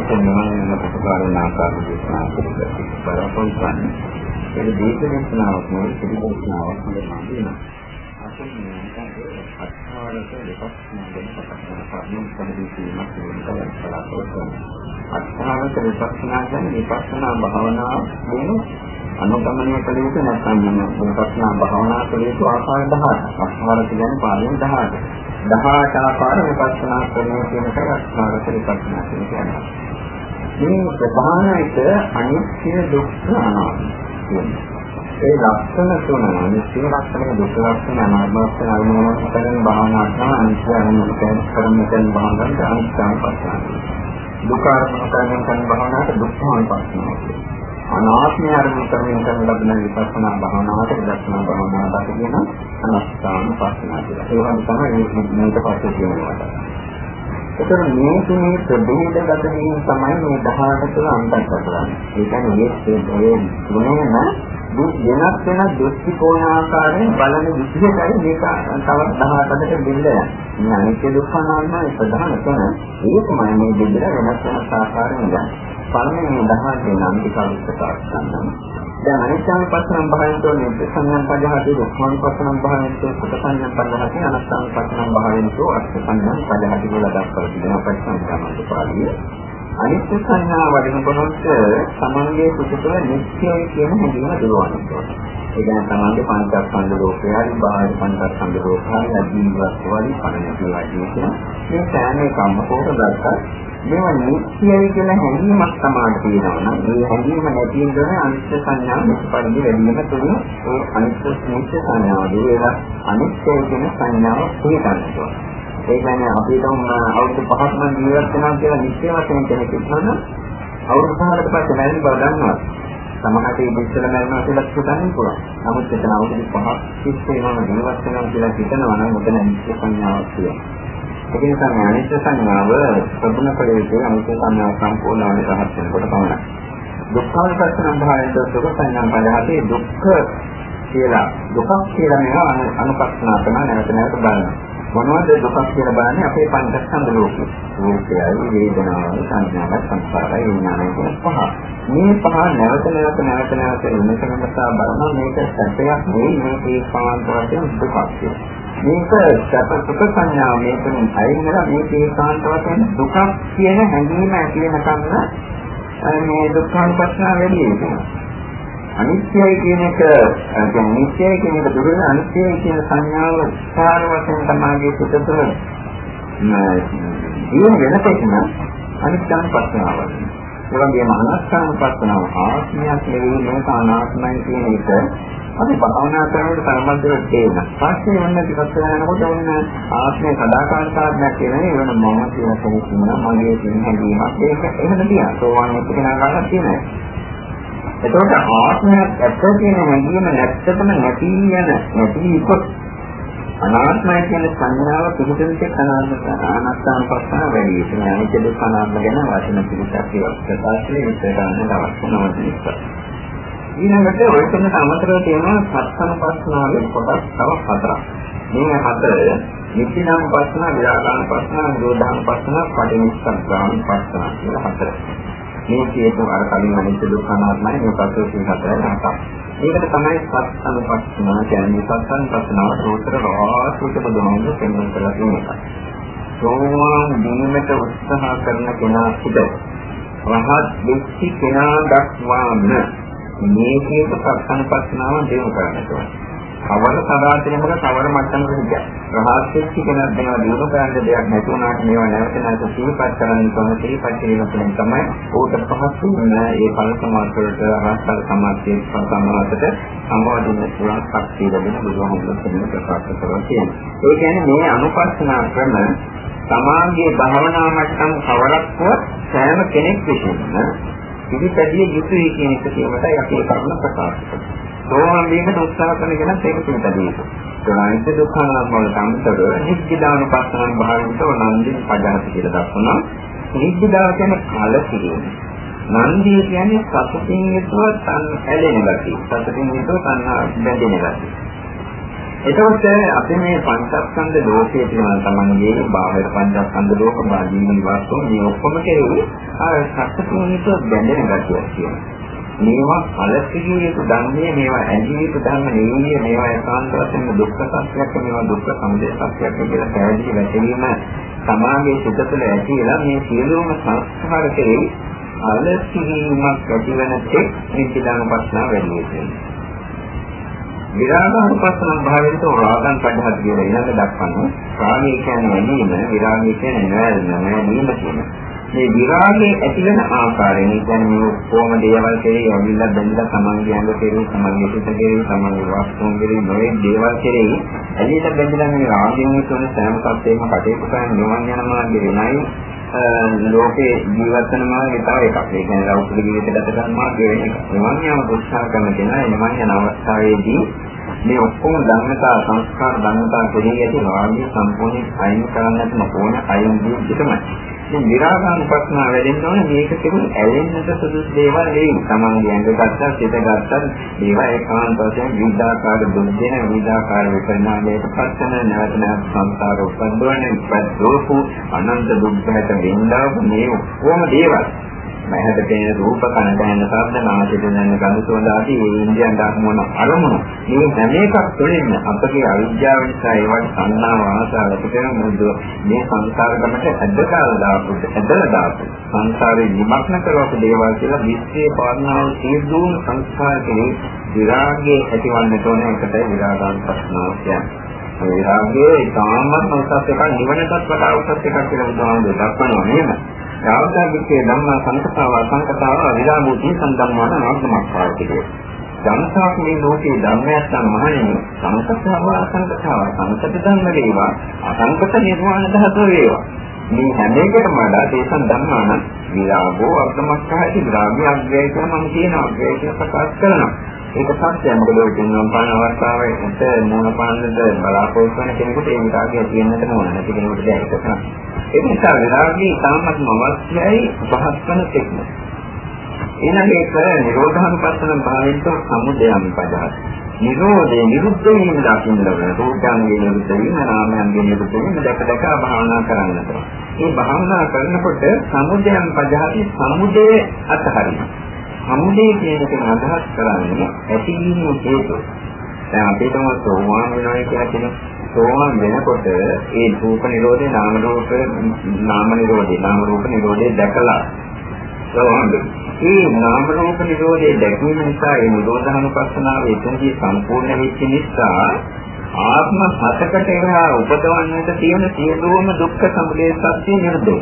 නිවන ප්‍රතිපාදන ආකාරයට දේශනා කරලා ඒ දේශනාවක් නෙවෙයි පිළිගන්නාවක් නෙවෙයි. අත්හාරක විපස්සනා ගැන කතා කරන සම්පූර්ණ අත්හාරක විපස්සනා කියන්නේ විපස්සනා භාවනාව වෙන අනුගමනය කළ යුතු නැත්නම් විපස්සනා භාවනා කළ යුතු ආකාර 10ක්. අත්හාරක කියන්නේ පාළියෙන් 10ක්. 18 ආකාර විපස්සනා ක්‍රමයේ කියන එක අත්හාරක විපස්සනා කියන්නේ. මේ ප්‍රධානයිත අනිත්‍ය දුක්ඛ අනාත්ම ඒ ලක්ෂණ තුන නිත්‍ය ලක්ෂණ දුක්ඛ ලක්ෂණ අනාත්ම ලක්ෂණ අනුමත කරන භාවනා කරන අනිත්‍ය අනුමත කරන භාවනාවට අනිත්‍යම පස්සන දුක්ඛ අනුමත කරන භාවනාවට දුක්ඛම පස්සන අනාත්මය අනුමත කරන ලබන විපස්සනා භාවනාවට විදර්ශනා භාවනාවට කියන අනාත්ම පස්සන කියලා. ඒක තමයි මේක පස්සේ කියනවා. ඒතර මේ තුනේ ප්‍රභේදගත වීම තමයි මේ 18 තුළ අන්තර්ගත කරන්නේ. ඒ කියන්නේ මේ තුනේම වෙනස් වෙන දෘෂ්ටි කෝණ ආකාරයෙන් බලන විදිහටයි මේක තවත් 18කට බෙදලා. මේ අනිත්‍ය දුක්ඛ අනාත්ම ප්‍රධාන තුන ඒකමයි මේ බෙදලා වෙනස් වෙන ආකාරයෙන් ගන්න. පළවෙනි 18 නම් විකල්පතාවක් ගන්නවා. දැන් අනිත්‍යම පස්සනම් භාවයෙන් තෝරන්නේ සංඥා පදහතේ දුක්ඛම පස්සනම් භාවයෙන් තෝ සුඛ සංඥා පදහතේ අනාත්ම පස්සනම් භාවයෙන් තෝ අර්ථ සංඥා පදහතේ කියලා දක්වලා තියෙනවා පරිසංඛ්‍යාමන්ත පාළිය. අනිත්‍ය සංඥා වඩනකොට සමන්ගේ සුඛතව නිත්‍යයි කියන හැඟීම දුරවනවා. ඒ කියන්නේ සමන්ගේ පංචස්කන්ධ ලෝකයයි බාහිර පංචස්කන්ධ ලෝකයයි අදීවත් වලි පණ කියලා කියන මේ සෑම එකම කොටසක් මේවා නිත්‍යයි කියන හැඟීමක් තමයි තියෙනවා නම් මේ හැඟීම නැති වෙන අනිත්‍ය සංඥා මෙපරිදි වැඩිම තුන ඒ අනිත්‍ය සංඥාව දෙවලා අනිත්‍ය කියන සංඥාව පිළිගන්නවා. ඒ කියන්නේ අපි තම අවුරුදු 5ක් නම් ජීවත් වෙනවා කියලා නිත්‍ය වශයෙන් කෙනෙක් ඉන්නවනම් අවුරුදු 5කට පස්සේ මැරෙන්න බව දන්නවා. සමහරට මේ ඉස්සෙල්ලා මැරෙනවා කියලා හිතන්න පුළුවන්. නමුත් එතන අවුරුදු 5ක් ඉස්සෙල්ලාම ජීවත් වෙනවා කියලා හිතනවා නම් උතන නිත්‍ය සංඥාවක් තියෙනවා. ඒ නිසා මේ අනිත්‍ය සංඥාව ප්‍රගුණ කළ යුතු අනිත්‍ය සංඥාව සම්පූර්ණ වන රහත් වෙනකොට පමණයි. දුක්ඛ පස්සනම් භාවයෙන් දුක සංඥා පදහතේ දුක්ඛ කියලා දුකක් කියලා මේවා අනුපස්සනා කරන නැවත නැවත බලනවා. මොනවද දුකක් කියලා බලන්නේ අපේ පංචස්කන්ධ ලෝකේ. රූපයයි වේදනාවයි සංඥාවයි සංස්කාරයි විඥානයි කියන පහ. මේ පහ නැවත නැවත එන්නකමසා බලනවා මේක සත්‍යයක් නෙවෙයි මේක ඒකාන්ත වශයෙන් දුකක් කියලා. මේක සත්‍ය සංඥාව මේකෙන් අයින්ලා මේක ඒකාන්ත වශයෙන් දුකක් කියන හැඟීම ඇති වෙනකම් මේ දුක්ඛානුපස්සනාව වැඩි වෙනවා. අනිත්‍යයි කියන එක නිත්‍යයි කියන එක දුරන අනිත්‍යයි කියන සංඥාව සාර වශයෙන් තමයි සිත තුළ ජීවන වෙනකොටම අනිත්‍යන පස්සනාව. ඒ වගේම අනාත්ම පස්සනාව ආත්මයක් නෙවෙයි මේක අනාත්මයි කියන එක අපි භාවනා කරනකොට සම්බන්ධව තේරෙනවා. පස්සේ වන්න ටිකක් යනකොට ඔන්න ආත්මය සදාකාලිකාත්මයක් කියන්නේ වෙන මම කියන කෙනෙක් ඉන්නවා මගේ කියන හැඟීමක් ඒක එහෙම තියනවා. සෝවාන් වෙච්ච කෙනා ගන්න තියෙනවා. එතකොට ආත්මයක් ඇත්ත කියන හැඟීම නැත්තටම නැති ඉක්කොත් අනාත්මය කියන සංඥාව පිළිදෙන්නේ අනාත්ම පස්සන වැඩි. ඒ කියන්නේ අනිත්‍ය දුක්ඛ අනාත්ම ගැන වචන පිළිසක් ප්‍රකාශයේ විස්තරයන් අවශ්‍යනවා. ඊළඟට ඔය කියන අමතරව තියෙනවා සත්සනපස්සනාවේ කොටස් තව 4ක්. මේ 4 නිත්‍යනම් පස්සන, විරාගාන පස්සන, නිරෝධාන පස්සන, පටිනිස්සග්ගාන පස්සන කියලා 4. මේ කියපු අර කලින් අනිත්‍ය දුක්ඛ අනාත්මයි මේ පස්සේ කියන 4 නහක්. ඒකට තමයි සත්සනපස්සනාව කියන්නේ. සත්සනපස්සනාව සූත්‍ර රාශියක බෙදෙන දෙන්න කරලා තියෙනවා. සෝවාන් වීමට උත්සාහ කරන කෙනා සිට රහත් වෙච්ච කෙනා දක්වාම මේ කියපු සත්සනපස්සනාව දෙව කරන්නට ඕනේ. කවර සදාතනෙම කවර මට්ටමකට ගියා. රහත් වෙච්ච කෙනා දෙනවා දිනු කරන්න දෙයක් නැතුණාට මේවා නැවත නැවත සිහිපත් කරන්න ඕන. සිහිපත් කිරීම තුළින් තමයි ඕක පහසු වෙන ඒ ඵල සමාධියට රහත් සමාධියේ සම්මානකට සම්බන්ධ වෙන පුළුවන් ශක්තිය ලැබෙන බුදුහමෝ කියන ප්‍රකාශ කරනවා කියන්නේ. ඒ කියන්නේ මේ අනුපස්සනා ක්‍රම සමාධියේ භාවනා මට්ටම් කවරක්ව සෑම කෙනෙක් විසින්ම පිළිපැදිය යුතුයි කියන එක කියමතයි අපි කරුණ ප්‍රකාශ කරන්නේ. සෝවාන් වීමට උත්සාහ කරන කෙනාට ඒක පිළිපැදිය යුතුයි. ඒනයිත් දුක්ඛානාත්ම වල සම්පතර නිත්‍යදානුපස්සන භාවිත නන්දින් පජාති කියලා දක්වනවා. නිත්‍යදාව කියන්නේ කලකිරීම. නන්දිය කියන්නේ සතුටින් යුතුව තන් ඇලෙන ගතිය. සතුටින් යුතුව තන් බැඳෙන ගතිය. එතකොට අපි මේ පංචස්කන්ධ ලෝකයේ තියෙන තමන්ගේ බාහිර පංචස්කන්ධ ලෝක බාහිර වස්තු මේ ඔක්කොම කෙරෙහි සත්‍යතුනිත බැඳෙන ගැටියක් තියෙනවා. මේවා අලසිරිය යුතු ධර්මයේ මේවා ඇදී යුතු ධර්ම නෙවෙයි මේවා ඒකාන්ත වශයෙන් දුක්ඛ සත්‍යයක් මේවා දුක්ඛ සමුදය සත්‍යයක් කියලා පැහැදිලි වැටීම සමාගයේ සිත තුළ ඇතිලා මේ සියලුම සංස්කාර කෙරෙහි අලසිරීමක් ඇතිවන තෙක් නිත්‍යදාන ප්‍රශ්න වැඩි වෙනවා. විරාගානුපස්සන භාවයෙන් රාගං පදහත් කියලා ඊළඟ දක්වන්නේ රාගය කියන්නේ නැදීම විරාගය කියන්නේ නැවැදීම කියන මේ විරාගයේ ඇතිවන ආකාරයෙන් කියන්නේ මේ කොහොම දේවල් කෙරෙහි අවිල්ල බැඳලා සමාන්ගේ අංග කෙරෙහි සමාන්ගේ සිත කෙරෙහි සමාන්ගේ වස්තුන් කෙරෙහි මේ දේවල් කෙරෙහි ඇලිලා බැඳලා මේ රාගයෙන් කියන සෑම සත්‍යයක්ම කටයුතු කරන නිවන් යන මාර්ගය වෙනයි ලෝකේ ජීවත් වෙන මාර්ගය තව එකක්. ඒ කියන්නේ ලෞකික ජීවිත ගත කරන මාර්ගය වෙන එක. නිවන් යාම උත්සාහ කරන කෙනා නිවන් යන අවස්ථාවේදී මේ ඔක්කොම ධර්මතා සංස්කාර ධර්මතා කෙරෙහි ඇති රාගය සම්පූර්ණයෙන් අයින් කරන්නට නොවන අයින් වී සිටමයි. මේ විරාගානුපස්සන වැඩෙන්න ඕනේ මේක කෙරෙහි ඇලෙන්නට සුදුසු දේවල් නෙවෙයි. තමන්ගේ ඇඟ ගත්තා, සිත ගත්තා, ඒවා ඒකාන්ත වශයෙන් විවිධාකාර දුක් දෙන විවිධාකාර විපරිණාමයකට පත් වෙන නැවත නැවත සංසාර උපද්දවන ඉපදෝපු අනන්ත දුක්ඛයට වෙන්නා මේ ඔක්කොම දේවල් මහත පේන රූප කන දැනෙන ශබ්ද නාසයෙන් දැනෙන ගඳ සුවඳ ආදී මේ ඉන්ද්‍රියන් ධර්මවල අරමුණු මේ හැම එකක් තුළින්ම අපගේ අවිද්‍යාව නිසා ඒවට සංනාව ආසාව ඇති කරන මුදු මේ සංසාර ගමට ඇදලා දාපු සංසාරේ නිමග්න කරවපු දේවල් කියලා විශ්ේ පාරණාව සියලුම සංස්කාර කෙරේ විරාගයේ ඇතිවන්නට ඕන එකට විරාගානුපස්සනාව කියන්නේ. විරාගයේ සාමත් උසස් එකක් නිවනටත් වඩා උසස් එකක් කියලා බුදුහාමුදුරුවෝ දක්වනවා නේද? රාගාදිකේ ධම්මා සංකතාව සංකතාව විරාමෝති සම්ධම්මාන නාමස්මාර්ථය කියලා. ධම්මසාක මේ ලෝකේ ධර්මයක් නම් මහණෙනි සංකතාව සංකතාව සංකත ධම්ම වේවා අසංකත නිර්වාණ ධාතුව වේවා. මේ හැම එකටම වඩා දේශන් ධම්මාන විරාගෝ අර්ථමස්කාරයි විරාගය අග්‍රය කියලා මම කියනවා. අග්‍රය කියලා ප්‍රකාශ කරනවා. ඒක සත්‍යයි. මොකද ඔය දිනවල පාන අවස්ථාවේ උත මොන පානද බලාපොරොත්තු වෙන කෙනෙකුට ඒ විරාගය තියෙන්නට ඕන නැති කෙනෙකුට දැන් ඒක තමයි. ඒ නිසා විරාගී තාමත්ම අවශ්‍යයි පහස්වන තෙක්ම. ඊළඟ එක නිරෝධානුපස්සන භාවයෙන් සමුදයම් පදහත්. නිරෝධේ නිරුද්ධ වීම දකින්න ලබන රූපයන්ගේ නිරුද්ධ වීම නාමයන්ගේ නිරුද්ධ වීම දැක භාවනා කරන්නට. මේ භාවනා කරනකොට සමුදයම් පදහත් සමුදය අතහරින. සමුදය කියන එක අදහස් කරන්නේ ඇතිවීම හේතුව. දැන් අපිට සෝවාන් වෙනවා කියලා කියන සෝවාන් වෙනකොට ඒ රූප නිරෝධේ නාම රූප නිරෝධේ දැකලා සෝවාන් මේ නාම රූප නිරෝධේ දැකීම නිසා ඒ නිරෝධානුපස්සනාව එතනදී සම්පූර්ණ වෙච්ච නිසා ආත්ම හතකට එහා උපදවන්නට තියෙන සියලුම දුක්ඛ සමුදය සත්‍ය නිරුද්ධ.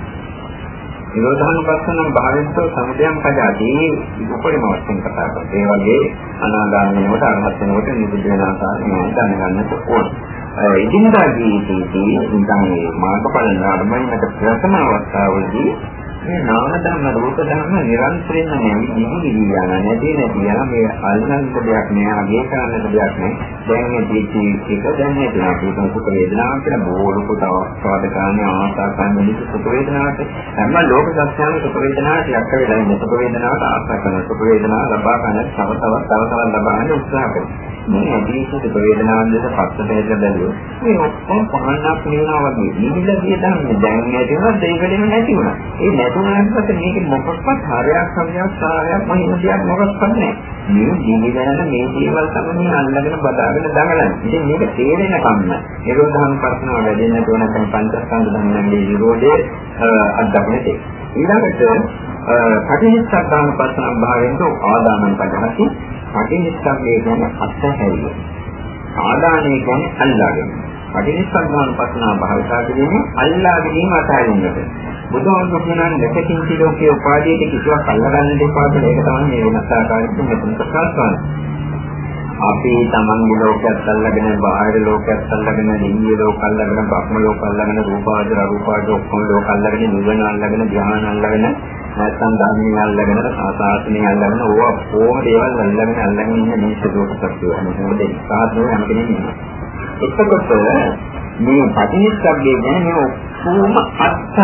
නිරෝධානුපස්සන භාවිතෝ සමුදයම් පජාදී උපරිම වශයෙන් කතා කරලා ඒ වගේ අනාගාමී වෙනකොට අරහත් වෙනකොට නිරුද්ධ වෙන ආකාරය මම දැනගන්නට ඕන. ඉදින්දා ජීවිතයේදී ඉඳන් මාර්ගඵල ධර්මයකට ප්‍රථම අවස්ථාවේදී මේ නාම ධර්ම රූප ධර්ම නිරන්තරයෙන්ම නිවිලි යන නැති යන මේ අල්ලන්න දෙයක් නෑ අගේ කරන්න දෙයක් නෑ. දැන් මේ ජීවිතයක දැන් මේ තියෙන සුඛ වේදනාවක් කියලා බොහෝ තවස්වාද ගන්න ආසා ගන්න සුඛ වේදනාවට හැම ලෝක සත්‍යයන් සුඛ වේදනාවට යක් වෙලා ඉන්න සුඛ වේදනාවට ආසා කරන සුඛ වේදනාව ලබා ගන්න තව තවත් ලබා ගන්න උත්සාහ කරනවා. මේ අදීස සුඛ වේදනාවන් දෙක පස්ස බෙද බැලුවොත් මේ ඔක්කොම පහන්නක් වෙනවා වගේ නිවිලා ගිය ධර්ම දැන් නැතිවෙනවා දෙයකදීම නැති වුණා. ඒ නැතුණාට මේක මොකක්වත් හරයක් සමයක් සාරයක් මොහිමදියක් මොකක්වත් නැහැ. මේ ජීවිතයන මේ දේවල් තමයි අල්ලගෙන බදාගෙන දඟලන්නේ. ඉතින් මේක තේරෙන කම්ම නිරෝධානුපස්සනාව වැඩෙන්න ඕන නැත්නම් පංචස්කන්ධ ධර්මයන්ගේ විරෝධයේ අත්දැකීමට ඊළඟට පටිච්චසමුප්පාදානුපස්සන භාවයෙන් ආදානං පදහති. පටිච්චසමුප්පාදේ කියන්නේ අත්හැරීම. ආදානය කියන්නේ අල්ලාගෙන. පටිච්චසමුප්පාදානුපස්සන භාවිතා කිරීම අල්ලා ගැනීම අතහැරීමට. බුදුහාමුදුරුවෝ කියනවානේ දෙකකින් සිලෝකේ උපාදීට කිසිවක් අල්ලගන්න දෙපා කියලා. ඒක තමයි මේ වෙනස් ආකාරයෙන් මෙතන ප්‍රකාශ කරන්නේ. අපි තමන්ගේ ලෝකයක් අල්ලගෙන බාහිර ලෝකයක් අල්ලගෙන දිව්‍ය ලෝක අල්ලගෙන බ්‍රහ්ම ලෝක අල්ලගෙන රූපාවචර අරූපාවචර ඔක්කොම ලෝක අල්ලගෙන නිවන අල්ලගෙන ධ්‍යාන අල්ලගෙන නැත්නම් ධර්මය අල්ලගෙන ආසාසනය අල්ලගෙන ඕවා කොහොම දේවල් අල්ලගෙන ඉන්න මේ සුදුසු සත්‍යය. මොකද ඒ සාධනය හැම කෙනෙක්ම ඉන්නවා. එතකොට මේ පටිච්චසමුප්පාදයේ ගැන මේ ඔක්කොම අත්හරිනවා.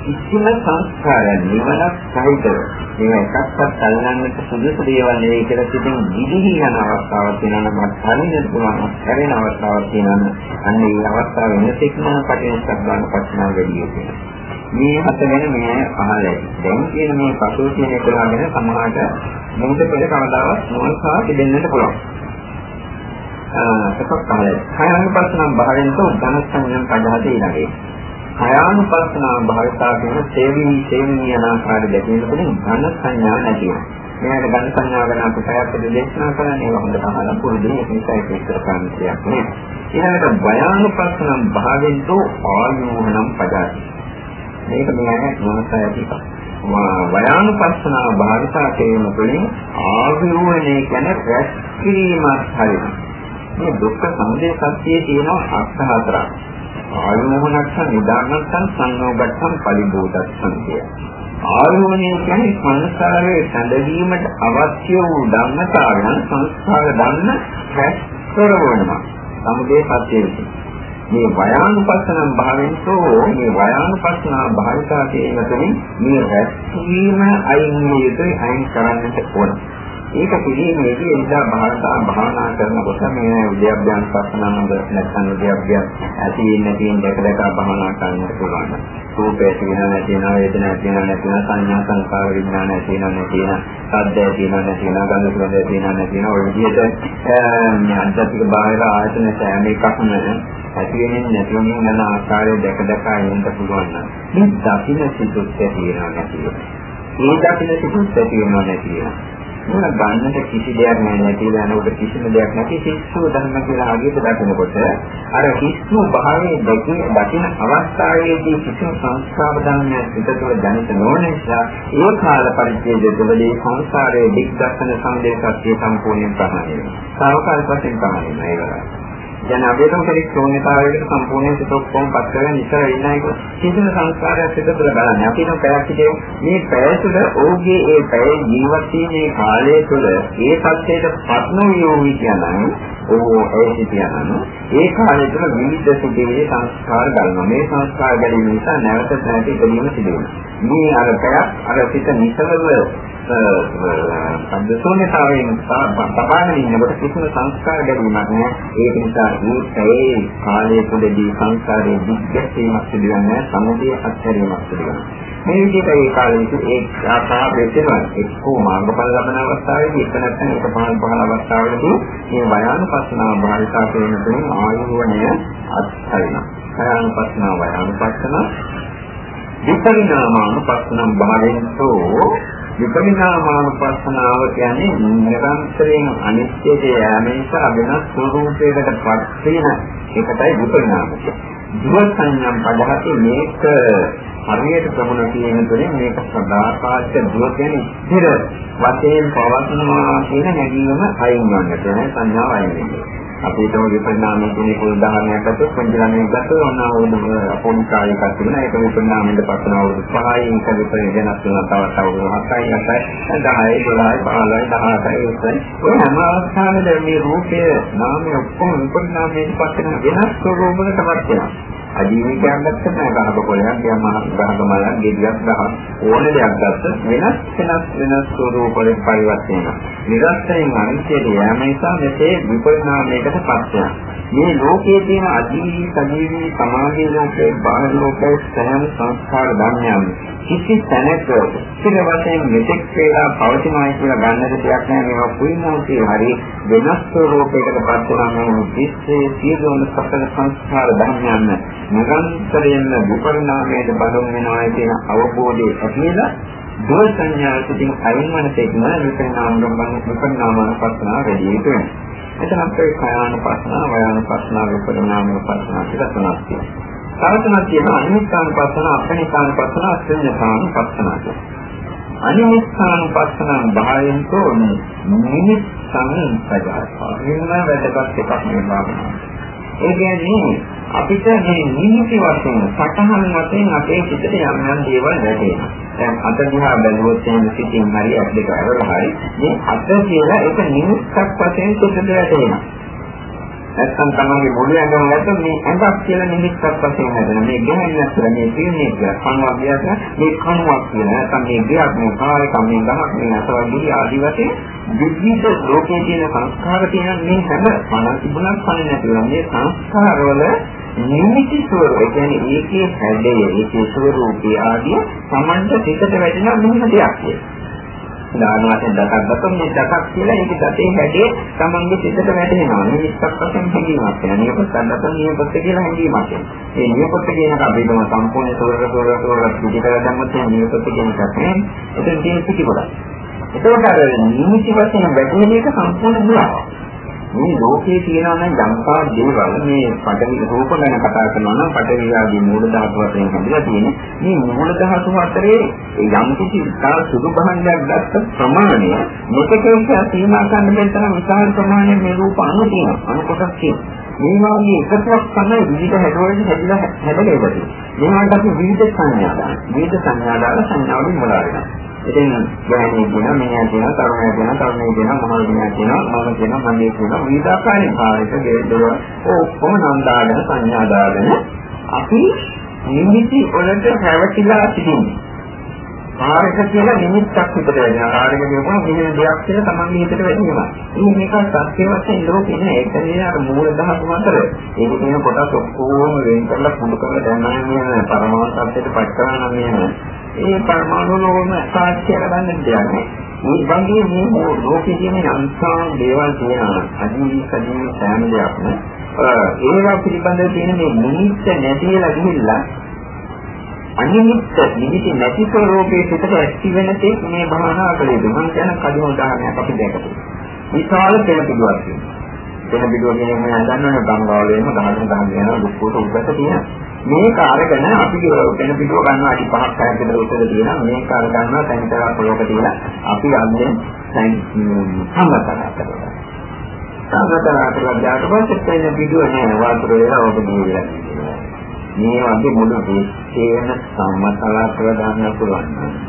කිසිම සංස්කාරයක් නිවනක් සහිතව මේ එකක්වත් අල්ලන්නට සුදුසු දේවල් නෙවෙයි කියලා සිතින් විදිහි යන අවස්ථාවක් තියෙනවා නම් හරියට පුළුවන් හැරෙන අවස්ථාවක් තියෙනවා. අන්න ඒ අවස්ථාවේ ඉන්නතෙක්ම කටින් ගන්න පස්නාව වැඩි වෙනවා. මේ හතරෙන් මේ අහලයි. දැන් කියන මේ පසුව කියන එක ගන්න සමාහට මොකද පෙර කවදාවත් නොවසා දෙන්නට පුළුවන්. එකක් තමයි කායानुපස්සනම් භාවයෙන් තෝ ධනසංයම් පදහතේ ඊළඟේ. කායानुපස්සනම් භාවිතා කියන සේවී යන ආකාරය දැකීම තුළින් ධන සංඥා නැති වෙනවා. මේකට ධන සංඥා ගැන අපි පැයකට දේශනා කරන්නේ ඒක හොඳට අහලා පුරුදු වෙන නිසා ඒක විස්තර කරන්න දෙයක් නෑ. ඊළඟට භයානුපස්සනම් භාවයෙන් තෝ ආයෝහනම් පදහතේ. මේක මෙයාගේ මොනසයි අපිට. වයානුපස්සනා භාවිතා කිරීම තුළින් ආයෝහණය කියන්නේ රැස් කිරීමක් හරියට. මේ දුක්ඛ සමුදය සත්‍යයේ තියෙන අර්ථ හතරක්. ආයෝහනක්ෂ නිදානක්ෂ සංයෝගක්ෂ පරිබෝධක්ෂ කිය. ආයෝහණය කියන්නේ සංස්කාරයේ සැදීමට අවශ්‍ය වූ ධර්මතාවයන් සංස්කාර ධර්ම රැස් කරවනවා. සමුදය සත්‍යයේ මේ වයානුපස්සනම් භාවෙන්තෝ මේ වයානුපස්සනා භාවිතා කියන තුලින් මේ රැස් වීම අයින් යුතුයි අයින් කරන්නට ඕන. ඒක පිළිමේදී එනිසා භාවනා කරනකොට මේ විද්‍යාඥයන් පස්සනනද නැත්නම් විද්‍යාඥයන් ඇති නැති දෙක භාවනා කරන්න පුළුවන්. රූපේ තියෙන නැතින වේදනා තියෙන නැතින සංඥා සංකාර විඥාන තියෙන නැතින සද්දේ තියෙන නැතින ගන්ධ සුවඳ තියෙන නැතින ඔය විදිහට මේ අන්තර්ගත බාහිර ආයතන සෑම එකක්ම ඇති වෙනින් නැති වෙනින් යන ආකාරය දැක ඉන්න පුළුවන් නම් මේ දකින්න සිතුත් තියෙනවා නැතිව. මේ දකින්න සිතුත් තියෙනවා නැතිව. මොන ගන්නට කිසි දෙයක් නැහැ කියලා නේද කිසිම දෙයක් නැති සිස්සෝ ධර්ම කියලා ආගියට දකිනකොට අර කිස්සු භාවයේ දකින අවස්ථාවේදී කිසිම සංස්කාර ධර්මයක් පිටතට දැනෙත නොවන නිසා ඒ කාල පරිච්ඡේදයේදී සංසාරයේ දිග්දර්ශන සම්දේශය සම්පූර්ණයෙන් ප්‍රහාණය වෙනවා. සාවකාලික වශයෙන් ප්‍රහාණය වෙනවා. දැන් අපේටම කෙනෙක් ශූන්‍යතාවයකට සම්පූර්ණයෙන් සිත ඔක්කොම පත් කරගෙන ඉතර ඉන්නයි කිසිම සංස්කාරයක් සිත තුළ බලන්නේ. අපි නම් පැයක් හිටියේ මේ පැය තුළ ඕගේ ඒ පැය ජීවත් වීමේ කාලය තුළ ඒ සත්‍යයට පත් නොවියෝවි කියනනම් ඒ සිටියනම් ඒ කාලය තුළ විවිධ සිදුවේ සංස්කාර ගන්නවා. මේ සංස්කාර ගැනීම නිසා නැවත නැති ඉදීම සිදු වෙනවා. මේ අර පැයක් අර සිත නිසලව සම්දසෝනතාවයෙන් සබාගෙන ඉන්නකොට කිසිම සංස්කාර ගැනීමක් නැහැ. ඒක නිසා මේ කාලය තුළදී සංස්කාරයේ දිග්ගැසීමක් සිදු වෙනවා, සමුදය අත්හැරීමක් සිදු වෙනවා. මේ විදිහට ඒ කාලෙදී ඒ ආකාරයෙන් වෙනවා. එක්කෝ මාර්ගඵල ලබන අවස්ථාවේදී එක නැත්නම් එක පහළ අවස්ථාවේදී මේ වයානුපස්සනා භාවිතා කරන තුලින් ආයෝහණය අත්හැරෙනවා. වයානුපස්සනා වයානුපස්සනා විපරිණාමානුපස්සනම් භාවෙන්තෝ විපරිණාමානුපස්සනාව කියන්නේ නිරන්තරයෙන් අනිත්‍යයේ යෑම නිසා වෙනස් ස්වરૂපයකට පත් වෙන එකටයි විපරිණාමය. දුර සංඥම් පදහතේ මේක හරියට ප්‍රමුණ කියන තුළින් මේක සදාකාලික දුර කියන්නේ ස්ථිර වශයෙන් පවත්නවා කියන හැඟීම අයින් වෙනට සංඥාව අයින් වෙනවා. අපි හිතමු විපරිණාමය කියන උදාහරණයක් ගත්තොත් පංචලමයේ ගත්තොත් ඔන්න පොඩි කාලයක තිබුණා ඒක විපරිණාමයෙන් පස්සන අවුරුදු 5යි ඒක විපරිණාමයක් වෙනවා තවත් අවුරුදු 7යි 8යි 10යි 12යි 15යි 16යි ඔය හැම අවස්ථාවෙම මේ රූපය නාමය ඔක්කොම විපරිණාමයෙන් පස්සන වෙනස් ස්වරූපයකට පත් වෙනවා. අජීවිතයක් ගත්තත් ගහක පොළයක් ගහම මලක් ගෙඩියක් ගහ ඕන දෙයක් ගත්තත් වෙනස් ස්වරූපවලට පරිවර්තන වෙනවා. නිරන්තරයෙන් අනිත්‍යයට යෑම නිසා මෙසේ විපරිණාමයකට පත් වෙනවා. මේ ලෝකයේ තියෙන අජීවී සජීවී සමාජීය ලෝකයේ බාහිර ලෝකයේ සෑම සංස්කාර ධර්මයන් කිසි තැනක සිර වශයෙන් මෙතෙක් වේලා පවතිනයි කියලා ගන්නට දෙයක් නැහැ. මේවා පුයිනෝටි හරි වෙනස් ස්වරූපයකට පත් වෙනවා. මේ විශ්වයේ සියලුම සතර සංස්කාර ධර්මයන් නිරන්තරයෙන් විපරිණාමයට බඳුන් වෙනවා කියන අවබෝධය ඇතිවෙලා දෝෂ සංඥාවකින් අයින් වන තෙක්ම විපරිණාමානුපස්සනාව වැඩි යුතුයි. එතන අපේ කායානුපස්සනාව, වයානුපස්සනාව, විපරිණාමානුපස්සනාව කියලා තුනක් තියෙනවා. තව තුනක් තියෙනවා අනිමිත්තානුපස්සනාව, අපනිත්තානුපස්සනාව, ශුන්‍යතානුපස්සනාව. අනිමිත්තානුපස්සනාව භාවයෙන්තෝ නිමිත්තං සජාතා. මේවා වැදගත් එකක් මේ භාවනාව. ඒ කියන්නේ අපිට මේ නිමිති වශයෙන් සටහන් වශයෙන් අපේ හිතට යම් දේවල් වැටෙනවා. දැන් අත දිහා බැලුවොත් එහෙම සිටින් හරි අත් දෙක අරලා හරි මේ අත කියලා එක නිමිත්තක් වශයෙන් සිතට වැටෙනවා. නැත්නම් තමන්ගේ මුළු ඇඟම නැත්නම් මේ ඇඟක් කියලා නිමිත්තක් වශයෙන් හදන මේ ගැහැණියක් කියලා මේ තීරණය කියලා කනවා කියත මේ කනුවක් කියලා නැත්නම් මේ දෙයක් මේ කායක මේ ගහක් මේ අසවදී ආදි වශයෙන් විවිධ ලෝකයේ තියෙන සංස්කාර තියෙන මේ හැම මනස තිබුණත් පණ නැතිව මේ සංස්කාරවල නිමිති ස්වරූපය කියන්නේ ඒකේ හැඩය ඒකේ ස්වරූපය ආදී සමන්ත පිටට වැටෙන මෙහෙම දෙයක් කියලා. දානවාසෙන් දකක් ගත්තොත් මේ දකක් කියලා ඒක දතේ හැඩේ තමන්ගේ සිතට වැටෙනවා. මේ ඉස්සක් වශයෙන් හැඟීමක් වෙනවා. නියපොත්ත ගත්තොත් නියපොත්ත කියලා හැඟීමක් වෙනවා. මේ නියපොත්ත කියන එක අපි හිතමු සම්පූර්ණ තොරතොර පිටිකර දැම්මොත් මේ නියපොත්ත කියන එක නේ. එතන තියෙන පිටි කොට. ඒකෝට අර නිමිති වශයෙන් වැටෙන එක සම්පූර්ණ දුරක්. මේ ලෝකයේ තියෙනවා නම් යම්පා දේවල් මේ පඩවි රූප ගැන කතා කරනවා නම් පඩවි ආදී මූල ධාතු වශයෙන් හඳුලා තියෙන මේ මූල ධාතු අතරේ යම් කිසි සුදු භාණ්ඩයක් ගත්ත ප්‍රමාණය මොකකේක සීමා ගන්න බැරි තරම් විශාල ප්‍රමාණයක් මේ රූප අණු තියෙනවා අණු කොටස් තියෙනවා මේ වගේ එකතුවක් තමයි විවිධ හැඩවලට හැදිලා හැදෙන්නේ මේවට අපි විවිධ සංඥා දානවා විවිධ සංඥා දාලා සංඥාවලින් මොලා වෙනවා ඉතින් ගෑණි කියනවා මෙයා කියනවා තරුණයා කියනවා තරුණිය කියනවා මහලුණියා කියනවා මම කියනවා මගේ කියනවා විවිධාකාරයෙන් කාර්යක දෙදව ඔක්කොම නම් දාගෙන සංඥා දාගෙන අපි නිමිති වලට හැවටිලා සිටින්නේ කාර්යක කියලා නිමිත්තක් විතර වෙනවා කාර්යක කියපුවා මෙහෙම දෙයක් කියලා තමන්ගේ හිතට වැටෙනවා ඉතින් මේක සත්‍ය වශයෙන් ලෝකේ නෑ ඒක නේ අර මූල දහස් අතර ඒක කියන කොටස් ඔක්කොම වෙන් කරලා පුඩු කරලා දැනගන්න මේ පරමාර්ථ සත්‍යයට පත් කරනවා නම් ඒ පරමාණු ලෝකම සාක්ෂි කරගන්න දෙයක් නෑ. මේ වගේ මේ ලෝකයේ තියෙන අන්තම් දේවල් තියෙනවා. අදින් කදින් සෑම දෙයක්ම ඒවා පිළිබඳව තියෙන මේ නිමිත්ත නැතිලා ගිහිල්ලා අනිමිත්ත නිමිති නැති ස්වરૂපයේ පිටට ඇති වෙන තේ මේ භාවනා කලේ මම කියන කදින උදාහරණයක් අපි දැකමු. විශාල පෙළ පිටුවක් තියෙනවා. පෙළ පිටුව කියන්නේ මම දන්නවනේ බංගාවලේම ගහන යන දුක්ඛෝට උඩට තියෙන මේක අරගෙන අපි වෙන පිටුව ගන්නවා අඩි 5ක් 6ක් විතර උසට තියෙනවා මේක අර ගන්නවා තැන්තර පොලොක තියලා අපි යන්නේ සම්මතන කරලා දාට පස්සේ තියෙන පිටුව නෑ වතුර වේලා ඔබ ගිහලා මේ වගේ මුළු දේශේන සම්මතලා කරලා ගන්න පුළුවන්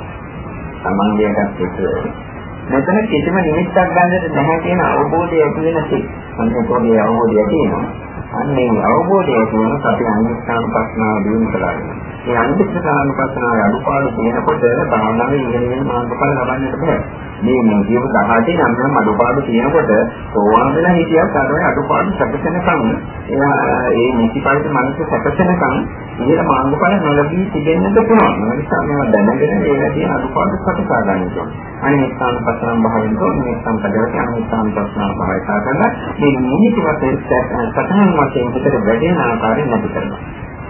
සමන්ගයකට මෙතන කිසිම නිමිත්තක් ගන්නට නැහැ කියන අවබෝධය ඇති වෙන තේ අන්නකෝගේ අවබෝධය තියෙනවා අන්නේ අවබෝධය කියන සති අනිත්‍යංපස්නාව දිනු කරගන්න. මේ අනිත්‍යංපස්නාවේ අනුපාඩු තියෙනකොට භාවනාවේ ඉගෙන මාර්ගඵල ලබන්නට බෑ. මේ ජීව 18 නම් අනුපාඩු තියෙනකොට සෝවාන් වෙලා හිටියක් අරගෙන අනුපාඩු සැකසෙනකම් ඒ නිසිපරිත මනස සැකසෙනකම් ඉහළ මාර්ගඵල නොලබී තිබෙන්නත් පුළුවන්. ඒ නිසා මේවා දැනගෙන ඒකදී අනුපාඩු සකසා ගන්න ඕනේ. අනිත්‍යංපස්නාව භාවයෙන් මේ සම්පදයට අනිත්‍යංපස්නාව භාවිතා කරලා මේ නිමිතිවත් සතහන් වශයෙන් පිටට වැඩෙන ආකාරයෙන් නැති කරනවා.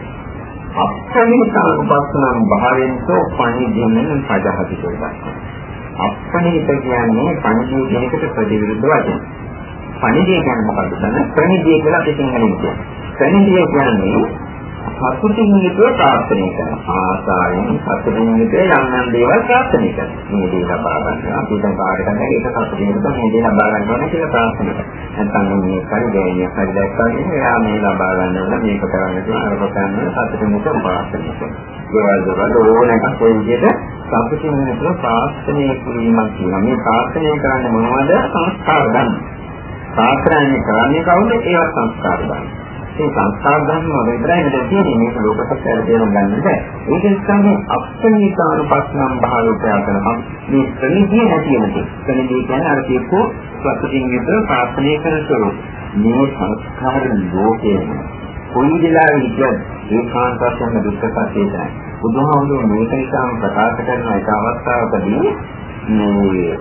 අප්‍රණිතානුපස්සනම් භාවයෙන් තෝ පණිදිනෙන් පදහති කියලා. අප්‍රණිත කියන්නේ පණිදිය කියනකට ප්‍රතිවිරුද්ධ වචන. පණිදිය කියන්නේ මොකක්ද? ප්‍රණිදිය කියලා අපි සිංහලෙන් කියනවා. ප්‍රණිදිය කියන්නේ සතුටින් යුතුව ප්‍රාර්ථනා කරන ආසාවෙන් සතුටින් යුතුව යම් දේවල් ප්‍රාර්ථනා කරන. මේ දේ ලබා ගන්න. අපි දැන් කාටද මේක සතුටින් යුතුව මේ දේ ලබා ගන්න ඕනේ කියලා ප්‍රාර්ථනා කරනවා. නැත්නම් මේ කල්යය හරි දැක්කම එයා මේ ලබා ගන්න ඕන මේක කරන්න කියලා අර කොටන්න සතුටින් යුතුව ප්‍රාර්ථනා කරනවා. ඒවල් වල ඕන එකක් කොයි විදිහට සතුටින් යුතුව ප්‍රාර්ථනා කිරීමක් කියනවා. මේ ප්‍රාර්ථනා කරන්නේ මොනවද? සංස්කාර ධර්ම. ප්‍රාර්ථනා කරන්නේ කවුද? ඒවා සංස්කාර ධර්ම. ඒ සංස්කාර ධර්ම විතරයි මෙතන තියෙන්නේ මේක ලෝකසත්‍යය තේරුම් ගන්න බෑ. ඒක නිසා මේ අප්‍රණීතානුපස්සනම් භාවිතය කරනවා. මේ ප්‍රණීතිය නැති වෙනදී. ප්‍රණීතිය කියන්නේ අර කියපෝ සතුටින් විතර ප්‍රාර්ථනා කරන ස්වරූප. මේ සංස්කාර ලෝකයේ කොයි වෙලාවෙ හිටියත් ඒකාන්ත වශයෙන් දුක්ඛ සත්‍යය තමයි. බුදුහාමුදුරුවෝ මේක නිසාම ප්‍රකාශ කරන එක අවස්ථාවකදී මේ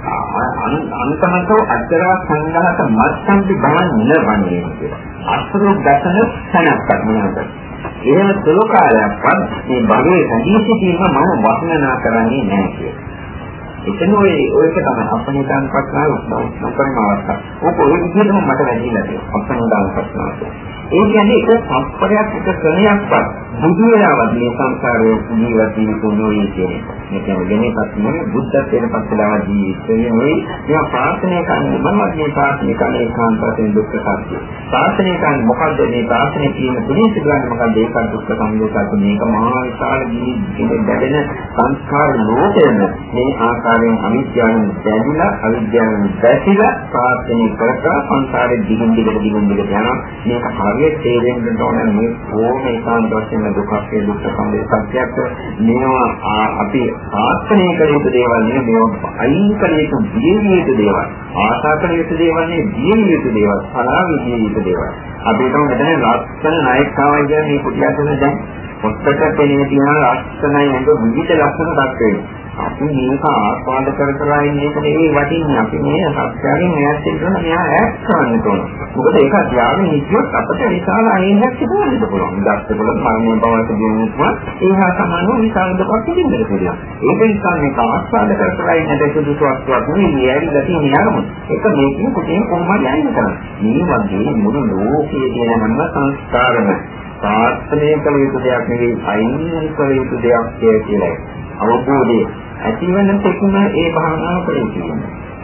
අන්තමතෝ අතරා සංඝාත මත්සන්ති බවන් නිර්වණය කියලා. අසුරු දසන සනක්වත් මොනවද? එහෙම සුළු කාලයක්වත් මේ භවයේ රැඳී සිටීම මම වර්ණනා කරන්නේ නැහැ කියලා. එතන ඔයක තමයි අපනිදාන ප්‍රශ්නාව උපරිම අවස්ථාව. ඔක ඔය විදිහටම මට වැදගත් අපනිදාන ප්‍රශ්නාව. ඒ කියන්නේ ඒක සම්ප්‍රදායක් එක ක්‍රමයක්වත් බුදුරජාණන් මේ සංසාරයේ ජීවත් වී තුනෝයි කියන්නේ. මේ කියන්නේ ගෙනපත් බුද්ධත්වයට පස්සලා ජීවිතේ මේ ප්‍රාර්ථනා කරන්නේ මම මේ ප්‍රාර්ථනා කරන්නේ කාන්තාවෙන් දුක්ඛ සත්‍ය. ප්‍රාර්ථනා කරන්නේ මොකද්ද මේ ප්‍රාර්ථනා කියන පුදුම සිදුවන්නේ මොකද්ද ඒක දුක්ඛ සමුදය මේක මහා විශාල ජීවිතේ දැනෙන සංස්කාර ලෝකයෙන් මේ ආකාරයෙන් අවිද්‍යාවෙන් බැඳිලා අවිද්‍යාවෙන් බැසිලා ප්‍රාර්ථනා කරලා සංසාරේ දිගින් දිගට යනවා. මේක හරියට තේරෙන්න ඕන මේ ඕම ඒකාන්ත වශයෙන් දුක්ඛේ දුක්ඛ සමුදය සත්‍යයක් මේවා අපි ආත්මය කළ යුතු දේවල් නෙවෙයි මේවා අයින් කළ යුතු ජීවිත දේවල් ආශා කළ යුතු දේවල් නෙවෙයි ජීවිත දේවල් සලාවි ජීවිත දේවල් අපි හිතමු මෙතන ලක්ෂණ නායකතාවය කියන්නේ මේ කුටියටම දැන් පොත්තක පෙනෙන තියෙන ලක්ෂණයි නේද විවිධ ලක්ෂණ දක්වන්නේ අපි මේක ආස්වාද කර ඉන්නේ ඒක නෙවෙයි වටින්නේ අපි මේ සත්‍යයෙන් ඈත් වෙන්න මෙයා ඈත් කරන්න ඕන. මොකද ඒක ධ්‍යානෙ හිතියොත් අපිට විශාල අයිනක් තිබුණා පුළුවන්. දැක්කේ මරණය බවට දිනුවා ඒහා සමානව විශාල දෙයක් තිබෙන්න පුළුවන්. ඒක නිසා මේක ආස්වාද කර ඉන්න දෙසුදුසු වස්තුවක් නෙවෙයි ඇවිල්ලා තියෙන යාම. ඒක මේකෙන් කොටින් කොහොමද යන්නේ කරන්නේ. මේ වගේ මුළු ලෝකයේ තියෙන මොන සංස්කාරම ප්‍රාර්ථනා කළ යුතු දෙයක් නෙවෙයි අයින් කළ යුතු දෙයක් කියලා. අවබෝධය ඇතිවන තෙක්ම ඒ භාවනාව කරේ.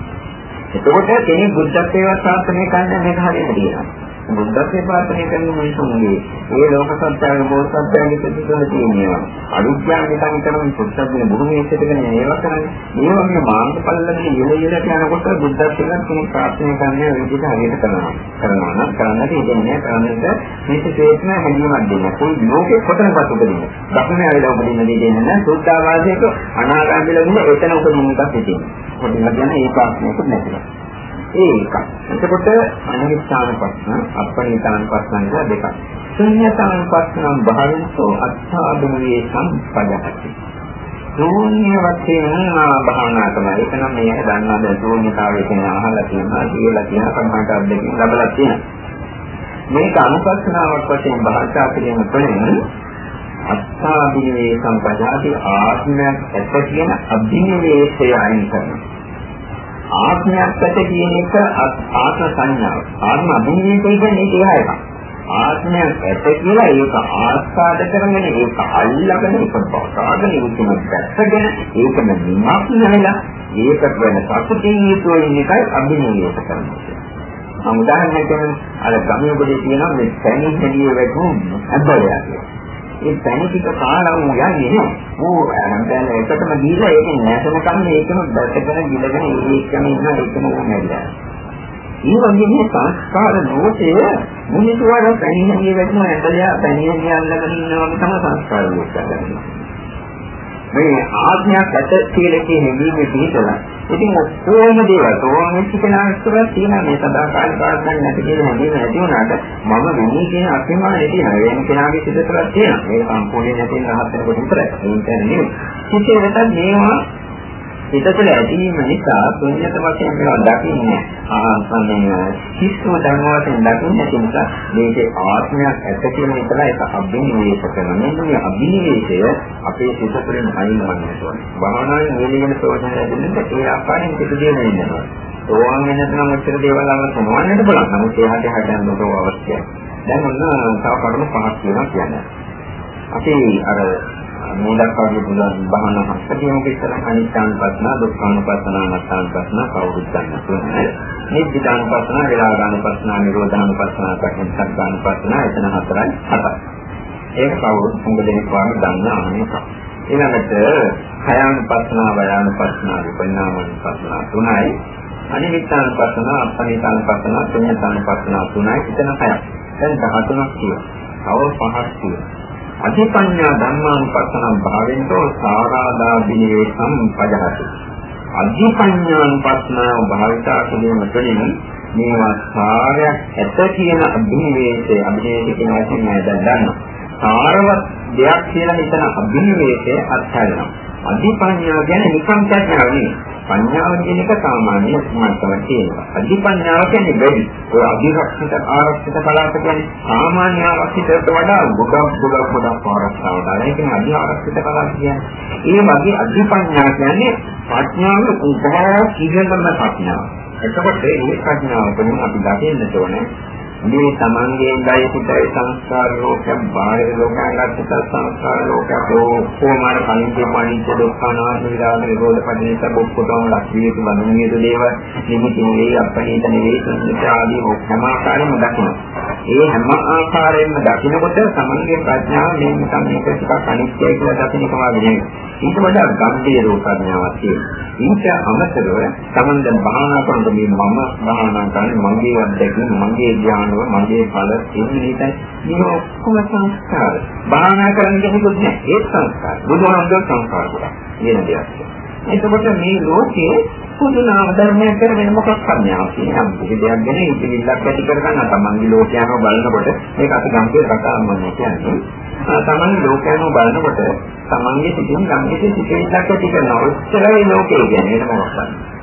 එතකොට කෙනෙක් බුද්ධත්වයේ ප්‍රාර්ථනා කරන්න මේක හරියට තියෙනවා. බුද්ධත්වයේ ප්‍රාර්ථනා කරන මිනිසුන්ගේ ඒ ලෝක සත්‍යයේ බෝසත්යන්ගේ පිටුතුන තියෙනවා. අවිද්‍යාව නිකන් කරන පුත්තගෙන බුදුමේෂයටගෙන ඒව කරන්නේ. මේ වගේ මාර්ගඵලවලදී ඉලෙලට යනකොට බුද්ධත්වයෙන් කෙනෙක් ප්‍රාර්ථනා කරන්නේ විදිහට හරියට කරනවා නම් කරන්නට ඉන්නේ කරන්නට මේක තේස්ම හැදීමක් දෙන්න. કોઈ ලෝකේ කොතනකත් උපදින්නේ. ධර්මයේ ආවිලා උපදින්න දෙන්නේ නැහැ. සුද්ධාවාසයක අනාගාමී ලැබුණ එතන උපදින්න එකක් තියෙනවා. කොටින්ම කියන්නේ ඒ ප්‍රාර්ථනාවක් නැතිව. ඒක. එතකොට අනිත්‍යන ප්‍රශ්න, අපරිණතාන ප්‍රශ්න කියලා දෙකක්. ශුන්‍යතාන ප්‍රශ්නම් භාවිතෝ අත්ථාභිමේ සම්පදහති. ශූන්‍ය වශයෙන් භාවනා තමයි. ඒක නම් මේ දන්නාද ශූන්‍යතාවය කියන අහලා තියෙනවා, කියලා තියෙනවා, කර්මකට අධ්‍යයනය ලැබලා තියෙනවා. මේක අනුපස්සනාවක් වශයෙන් භාවිතා කිරීම තුළින් අත්ථාභිමේ සම්පදහති ආත්මයක් ඇත කියන අභිනිවේෂය අයින් කරනවා. ආත්මයක් ඇත කියන එක ආත්ම සංඥාව. ආත්ම අභිනිවේෂය කියන්නේ ඒක. ආත්මයක් ඇත කියලා ඒක ආස්වාද කරගෙන ඒක අල්ලගෙන ඒක බසාගෙන ඉතිම දැක්කගෙන ඒකම නිමක් නැලා ඒකට වෙන සතුටින් යුතුව ඉන්න එකයි අභිනිවේෂ කරන්නේ. උදාහරණයක් අර ගමේ පොඩි තියෙනවා මේ පැණි හැදියේ වැටුණු අබ්බලයක්. ඒ පැණි ටික කාලා යන්නේ නෑ. දැන් එකටම දීලා ඒක නැසම කන්නේ ඒකම දැකගෙන ගිලගෙන ඒකම ඉන්න ඒකම නෑලා. ඒ වගේ මේ සංස්කාර ලෝකයේ මිනිසුන්ව පැණි හැදියේ වැටුණු ඇඳලියා පැණි හැදිය අල්ලගෙන ඉන්නවා තමයි සංස්කාර ලෝකය. මේ ආඥාවක් ඇත කියලා කියන්නේ මේ පිටලා. ඉතින් ඔක්කොම දේවල් තෝරන්නේ කෙනාට තියෙන මේ සදාකාලික ප්‍රාර්ථනා නැති කියලා හැදෙන්නේ නැති වුණාට මම වෙන්නේ කියන අත්‍යමානය තියෙනවා. වෙන කෙනාගේ සිතතරක් තියෙනවා. මේ සම්පූර්ණ නැති රහත් වෙනකොට විතරයි. ඒ කියන්නේ සිතේ වෙතත් මේවා සිතතුල ඇතිවීම නිසා පුණ්‍යත වශයෙන් මේවා දකින්නේ ආත්මය කිසිම ධර්මවලින් දකින්නේ නැති නිසා මේකේ ආත්මයක් ඇත කියන විතරයි ඒක අභිනිවේෂ කරනවා. මේ අභිනිවේෂය අපේ සිතතුලින් අයින් වන්නේ නැහැ. භාවනාවේ නිලයෙන් සෝදන ලැබෙන්නට ඒ ආකාරයෙන් පිටුදිය වෙනවා. ඕවාන් වෙනතනම් ඔච්චර දේවල් අල්ල කොනවන්නට බලන්න. නමුත් ඒ හැටි හදන්න ඕන අවශ්‍යයි. දැන් ඔන්න තව කරුණු පහක් තියෙනවා කියන්නේ. අපි අර මූලිකව බුදුන් බහන හස්තියම විතර අනිත්‍යංපස්න දුක්ඛංපස්න අනාත්මංපස්න කවුරුත් දන්නවා. නිත්‍යංපස්න විරාගානුපස්න නිරෝධානුපස්න පටිච්චසමුප්පාදානුපස්න එතන හතරයි හතයි. ඒක කවුරුත් හොඟ දෙනෙක් වගේ දන්න අනික. ඊළඟට කයානුපස්න වයානුපස්න විපරිණාමානුපස්න තුනයි. අනිත්‍යංපස්න අපනිත්‍යංපස්න ශුන්‍යතානුපස්න තුනයි. එතන හයයි. දැන් 13ක් තියෙනවා. තව 5ක් තියෙනවා. අධිපඤ්ඤා ධම්මානුපස්සනම් භාවෙන්තෝ සාරාදාබිනේ සම්පජහති. අධිපඤ්ඤානුපස්සනාව භාවිතා කිරීම තුළින් මේවා සාරයක් ඇත කියන අභිනිවේෂය කියන වචනේ මම දැන් දන්නවා. සාරවත් දෙයක් කියලා හිතන අභිනිවේෂය අත්හැරෙනවා. අධිපඤ්ඤාව කියන්නේ නිකම් ප්‍රඥාව නෙවෙයි. පඤ්ඤාව කියන එක සාමාන්‍ය මට්ටමක තියෙනවා. අධිපඤ්ඤාව කියන්නේ වැඩි. ඔය අධිරක්ෂිත ආරක්ෂිත කලාප කියන්නේ සාමාන්‍ය ආරක්ෂිතයට වඩා ගොඩක් ආරක්ෂාව දාන. ඒක නේ අධි ආරක්ෂිත කලාප කියන්නේ. ඒ වගේ අධිපඤ්ඤා කියන්නේ ප්‍රඥාවේ උදාහරණ කිහිපම ප්‍රඥාව. එතකොට මේ ප්‍රඥාව වලින් අපි දකින්න ඕනේ මේ තමන්ගේ ධෛර්යසිතේ සංස්කාර ලෝකයක් බාහිර ලෝකයකට සංස්කාර ලෝකයක් කොහොමද කලින් කියපනිච්ච දුක්ඛනාත්ම විරාම නිරෝධ පදිනේස බොක්කොටම ලක්වියක වඳුනියද දේව නිමිති නෙවෙයි අපණීත නෙවෙයි සංසිත ආදී ඔක්කොම ආකාරයෙන්ම දකිනවා. ඒ හැම ආකාරයෙන්ම දකිනකොට තමන්ගේ ප්‍රඥාව මේ නිකන් මේක ටිකක් අනිත්‍යයි කියලා දකින්න කමාගෙන ඊට වඩා ගම්භීර ප්‍රඥාවක් තියෙනවා. ඊට අමතරව තමන් දැන් භාවනා කරනකොට මේ මම භාවනා කරන්නේ මගේ අත්දැකීම් මගේ ඥානව මගේ ඵල එන්නේ මේ ඔක්කොම සංස්කාර. භාවනා කරන්න දෙන්නේ නැහැ. ඒ සංස්කාර. බුදුහාමුදුරුවෝ සංස්කාර කරා. කියන දෙයක්. එතකොට මේ ලෝකයේ පොදු නාම ධර්මයක් කර වෙන මොකක් කරන්නවක් කියන්නේ. අපි දෙයක් ගැන ඉතිවිල්ලක් ඇති කරගන්න තමන්ගේ ලෝකයන්ව බලනකොට මේක අපි ගම්පේ කතාවන්නේ කියන්නේ. තමන්ගේ ලෝකයන්ව බලනකොට තමන්ගේ සිතින් ගම්පේ සිතිවිල්ලක් ඇති කරනවා. ඔච්චරයි ලෝකය කියන්නේ. ඒක මොකක්ද?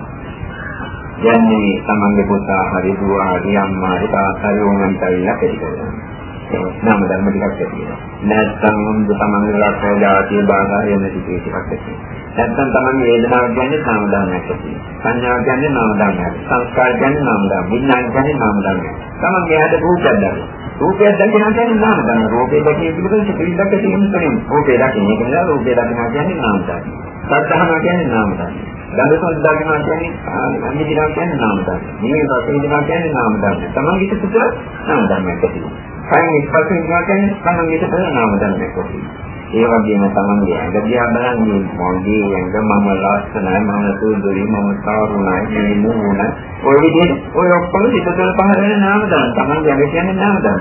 යන්නේ තමන්ගේ පුතා හරි දුව හරි අම්මා හරි තාත්තා හරි ඕනන්ට ඇවිල්ලා ඇති කරනවා. නාම ධර්ම ටිකක් ඇති වෙනවා. නැත්නම් තමන්ගේ රටේ ජාතිය බාධා වෙන ටිකක් ඇති වෙනවා. නැත්නම් තමන්ගේ වේදනාව කියන්නේ නාම ධර්මයක් ඇති වෙනවා. සංඥාව කියන්නේ නාම ධර්මයක්. සංස්කාර කියන්නේ නාම ධර්ම. විඥාන කියන්නේ නාම ධර්මයක්. තමන්ගේ හැද රූපයක් දැක්කම. රූපයක් දැක්කම කියන්නේ නාම ධර්ම. රූපේ දැකීම පිළිබඳ සිතිවිල්ලක් ඇති වෙනවා. රූපේ දැකීම කියන්නේ රූපේ දැකීම කියන්නේ නාම ධර්ම. සත්‍යහම කියන්නේ නාම ධර්ම. දඬුවම් දානවා කියන්නේ අනිදිනා කියන්නේ නාම ධර්ම. මේ රසවිඳිනා කියන්නේ නාම ධර්ම. තමන්ගේ සිතට නාම ධර්මයක් ඇති වෙනවා. කයින් ස්පර්ශ වෙනවා කියන්නේ තමන්ගේ සිතට නාම ධර්මයක් ඇති වෙනවා. ඒ වගේම තමන්ගේ ඇඟ දිහා බලන්නේ මොන්ගේ ඇඟ මම ලස්සනයි මම සුදුරි මම සාරුණයි මේ නුන ඔය විදිහට ඔය ඔක්කොම සිතට පහළ වෙන නාම ධර්ම. තමන්ගේ ඇඟ කියන්නේ නාම ධර්ම.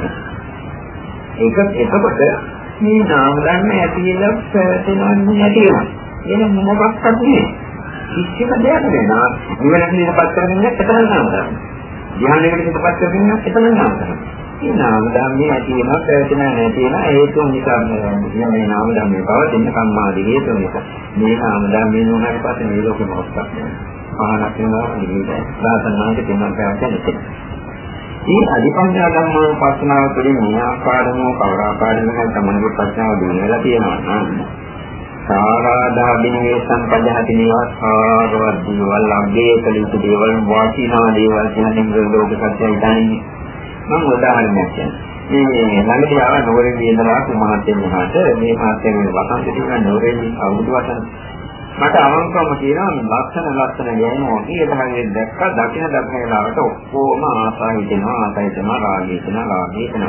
එතකොට මේ නාම ධර්ම ඇතිවෙලා පැවතෙනන්නේ නැති වෙනවා. එන මොකක්වත් නෙවෙයි. කිසිම දෙයක් නෑ. නිවනට ඉඳපත් කරගෙන එතන නාම ධර්ම. ධ්‍යානයකට ඉඳපත් කරගෙන එතන නාම ධර්ම. මේ නාම ධර්මයේ ඇති වෙනවා ප්‍රයෝජන නැති වෙන හේතු නිසා මේ නාම ධර්මයේ පවතින කම්මාදී හේතු නිසා මේ නාම ධර්මයේ නොනහට පස්සේ මේ ලෝකෙ මොකක්ද පහනක් වෙනවා නිවිදයි සාසනාන්ත දෙමන් ප්‍රයෝජන මේ අධිපඤ්ඤා ධර්මවල පස්සනාව තුළින් මේ ආකාරම කවර ආකාරයකින් තමයි ප්‍රඥාව දිනවලා තියෙනවා නම් සාරාදා බිනේ සම්පදහති නිවාසාරවත් දේවල් අග්ගේ කලිත දේවල් වාචිනා දේවල් කියන්නේ ලෝක සත්‍යයි දැනන්නේ මම උදාහරණයක් කියන්නේ මේ ළඟදී ආව නෝරේ ඉඳලා මහත්යෙන් මහත මේ මහත්යෙන් වසන්ත දින නෝරේ අවුරුදු වසන් මට අවංකවම කියනවා ලක්ෂණ ගෑනෝ කීයදහනේ දැක්ක දකින වෙලාවට ඔක්කොම ආසා හිතෙනවා රාගය හිතෙනවා ඊට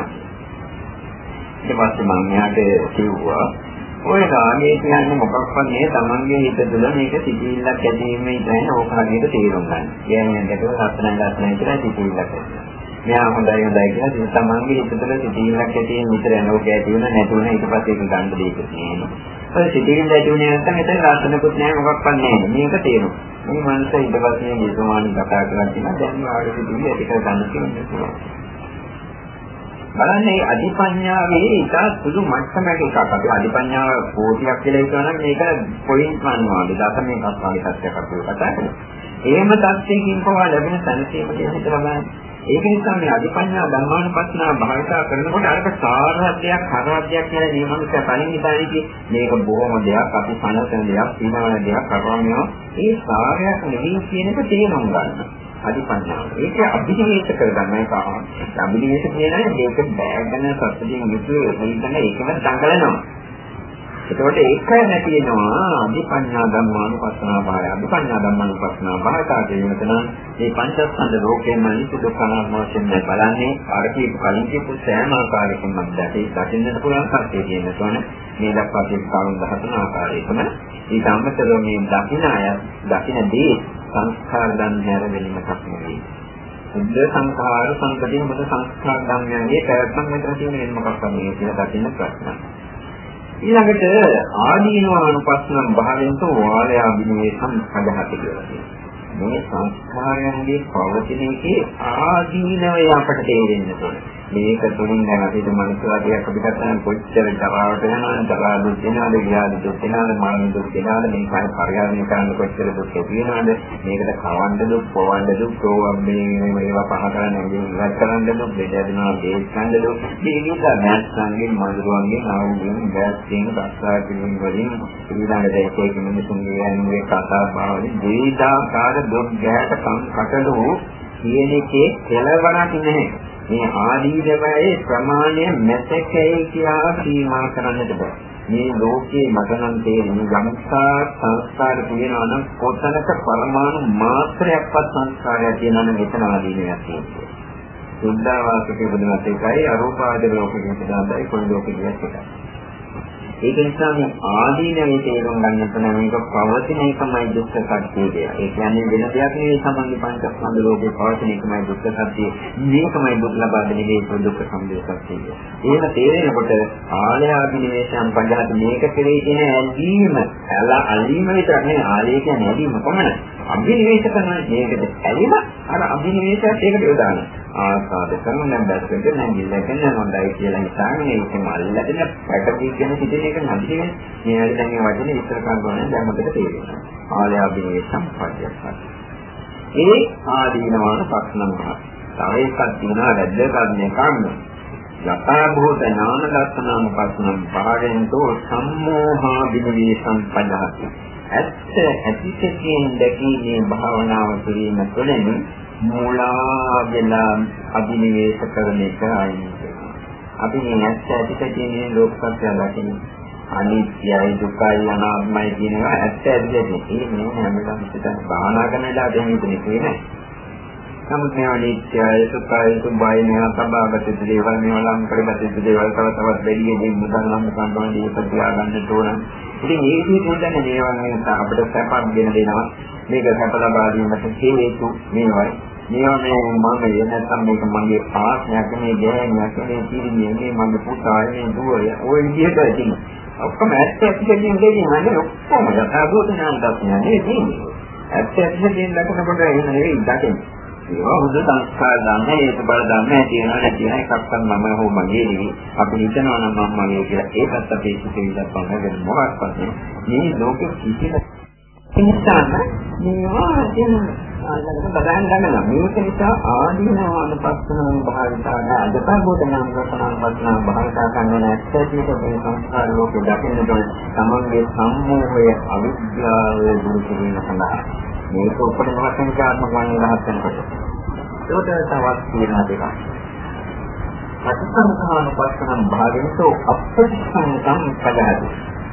පස්සේ මම යාට කිව්වා ඔය රාගය කියන්නේ මොකක්වත් නෙවෙයි තමන්ගේ හිත තුළ මේක සිතිවිල්ලක් ඇතිවීමේ ඉඳන් ඕක හරියට තේරුම් ගන්න. කියන්නේ දෙකම ලස්සනයි කියලා සිතිවිල්ලක් ඇතිවෙනවා. මෙයා හොඳයි කියලා ඉතින් තමන්ගේ හිත තුළ සිතිවිල්ලක් ඇතිවෙන විතර නෝක ඇති වෙන නැති වෙන ඊට පස්සේ ඒක ගන්න දෙයක් තියෙනවා. ඔය සිතිවිල්ල ඇති වෙන්නේ නැත්නම් එතන ලස්සනකුත් නැහැ මොකක්වත් නැහැ. මේක තේරුම්. මේ මනස ඊට පස්සේ ජීවමාන කතා කරලා තියෙනවා දැන් ආයෙ සිතිවිල්ල ඇති කර ගන්න තියෙනවා. බලන්නේ අධිපඤ්ඤාවේ ඉතා සුළු මට්ටමක එකක්. අපි අධිපඤ්ඤාව කෝටියක් කියලා කියනවා නම් මේක පොයින්ට් ගන්නවාද දශමයකක් වගේ තත්ත්වයක් අපි කතා කරනවා. එහෙම තත්ත්වයකින් පවා ලැබෙන සංකේම කියන එක තමයි. ඒක නිසා මේ අධිපඤ්ඤා ධර්මානුපස්සනා භාවිතා කරනකොට අරක සාරහත්යක් හරහත්යක් කියලා නියමනික කලින් ඉතාලිදී මේක බොහොම දෙයක් අපි සනසන දෙයක් සීමාන දෙයක් කරවන්නේ ඒ සාරයක් නෙවෙයි කියන එක තේරුම් ගන්න. අධිපඤ්ඤාව. ඒක අභිධේශ කරගන්න එක අභිධේශ කියන්නේ මේක බෑගන සත්‍යයෙන් යුතුව වෙනකන් ඒකම දඟලනවා. ඒකට ඒක නැති වෙනවා අධිපඤ්ඤා ධම්මානුපස්සනා භාවය. අධිපඤ්ඤා ධම්මානුපස්සනා භාවතා කියන තැන මේ පංචස්කන්ධ ලෝකයෙන් අනිත්‍ය දුක්ඛ අනාත්ම වශයෙන් බලන්නේ අර කියපු කලින් කියපු සෑම ආකාරයකින් මම දකින්නට පුළුවන් කර්තේ කියන තෝන මේ දක්වා තියෙන කරුණු 13 ආකාරයකම ඊට අමතරව මේ දකින්නදී සංස්කාර ධර්මයර වෙනමක් නෙවෙයි. සුද්ධ සංඛාර සංකතිය මොකද සංස්කාර ධර්මයන්ගේ පැවැත්ම මෙතන තියෙන වෙන මොකක්ද මේ කියලා දකින්න ප්‍රශ්න. ඊළඟට ආදීනවානුපස්සන භාවයෙන් වාලය අභිනේ සම්පදහති කියලා කියනවා. මේ සංස්කාරයන්ගේ පවතින එකේ ආදීනවය අපට තේරෙන්න ඕනේ. මේක තුලින් දැන් අපිට මනසවාදයක් අපිට ගන්න කොච්චර දරාවට යනවද දරා දුක් වෙනවද වියාද දුක් වෙනවද මරණ දුක් වෙනවද මේ කය පරිහරණය කරන්න කොච්චර දුක් වෙනවද මේකට කවන්න දුක් පොවන්න දුක් මේවා පහ කරන්න ඉවත් කරන්න දුක් දෙදෙනා දේශ ගන්න දුක් මේ නිසා මනසංගෙන් මధుරවන්ගෙන් ආවුගෙන් බෑස්යෙන් රස්සාවකින් වලින් ඊළඟ දෙකේ මිනිසුන්ගේ යන්නේ කතා බාවලින් දීදාකාර දුක් ගැට කටළු කියන එකේ කෙලවරක් නැහැ. මේ ආදීනවයේ ප්‍රමාණය මෙතකයි කියලා සීමා කරන්නට බෑ. මේ ලෝකයේ මතනම් තේරෙන යම්සා සංස්කාර තියෙනවා නම් කොතනක පරමාණු මාත්‍රයක්වත් සංස්කාරයක් තියෙනවා නම් එතන ආදීනයක් තියෙනවා. සුද්ධාවාසික බුදුමත් එකයි අරූපාවචර ලෝකෙක ඉඳලායි කොයි ලෝකෙක එකයි. ඒක නිසා මේ ආදීනවේ තේරුම් ගන්න තමයි මේක පවතින එකමයි දුක්ඛ සත්‍යය. ඒ කියන්නේ වෙන දෙයක් නෙවෙයි සම්බන්ධ පංචස්කන්ධ ලෝකේ පවතින එකමයි දුක්ඛ සත්‍යය. මේකමයි දුක් ලබා දෙන හේතු දුක්ඛ සමුදය සත්‍යය. ඒක තේරෙනකොට ආලය ආදීනවේෂයන් පංචහත මේක කෙරෙහි තියෙන ඇලීම, අලීම විතර නෙවෙයි ආලය කියන්නේ ඇලීම කොමන. අභිනිවේෂ කරන මේකට ඇලීම අර අභිනිවේෂයත් ඒකට යොදාන. ආසාද කරන නම් බැස්සෙන් නැගිල්ලගෙන හොඳයි කියලා හිතාගෙන ඒකම අල්ලගෙන පැටදී කියන සිටින එක නැතිවෙන්නේ. මේ වල දැන් මේ වචනේ විස්තර කරනවා දැන් මතක තේරෙනවා. ආලය අභිනිවේෂ සම්පජ්ජය. ඒ ආදීනවාන පක්ෂණම. තව එකක් තියෙනවා වැද්දකන්නේ කන්න. යථා භූත ඥාන දර්ශනම පක්ෂණම් පාරෙන්තෝ සම්මෝහා විනිවේෂ සම්පජ්ජහති. ඇත්ත ඇතිසකින් දැකීමේ භාවනාව කිරීම තුළින් මූලා වෙලා අභිනිවේෂ කරන එක අයින් වෙනවා. අපි මේ ඇත්ත ඇතිසකින් ලෝක සත්‍ය දකින්න අනිත්‍යයි දුකයි අනාත්මයි කියනවා ඇත්ත ඇතිසකින්. ඒ නේ හැමදාම හිතන භාවනා කරන වෙලාවට එහෙම හිතන්නේ නෑ. නමුත් මේ අනිත්‍යයි දුකයි සුභයි නේ සබාගත දේවල් මේවා ලම් කරගත දේවල් තව තවත් වැඩි දෙයක් මුදල් නම් ගන්නවා දීප තියාගන්න ඕන. ඉතින් මේ විදිහට මේවා නේ අපිට සැපක් දෙන දෙනවා. මේක සැප ලබා ගැනීමට හේතු මේවයි. මේවා මේ මම නැත්නම් මේක මගේ ආත්මයක් මේ ගෑණියක් මේ තීරණය මේ මගේ පුතා මේ දුව ඔය විදිහට ඉතින් ඔක්කොම ඇත්ත ඇත්තකින් දෙන්නේ ඔක්කොම යථාභූත ඥාන දර්ශනය නෙවෙයි. ඇත්ත ඇත්තකින් ලකුණකට එහෙම නෙවෙයි දකින්නේ. ඒවා හොඳ සංස්කාර ගන්න ඒක බල ගන්න තියෙනවා නැති වෙන එකක්වත් මම හෝ මගේ නෙවෙයි. අපි හිතනවා නම් මම මගේ කියලා ඒකත් අපේ සිතේ ඉඳන් වෙන මොකක්වත් මේ ලෝකෙ කිසිම ඉන්සාන මේවා කියන ආලකට බදන් ගන්නවා. මේක නිසා ආදීනවාන පස්සන භාවිතාන අදපබෝධනම් රසනම් පස්සන භාවිතා කරන ඇත්තටම මේ සංස්කාර ලෝකෙ දකින්නකොට තමන්ගේ සම්මෝහය අවිද්‍යාව දුරු කිරීම සඳහා මේක උපරිම වශයෙන් කාර්යයක් වන්නේ රහත් වෙනකොට. ඒකට තවත් තියෙන දෙකක්. පටිසංඛාන පස්සන භාවිතෝ අප්‍රතිසංඛම් පදහති.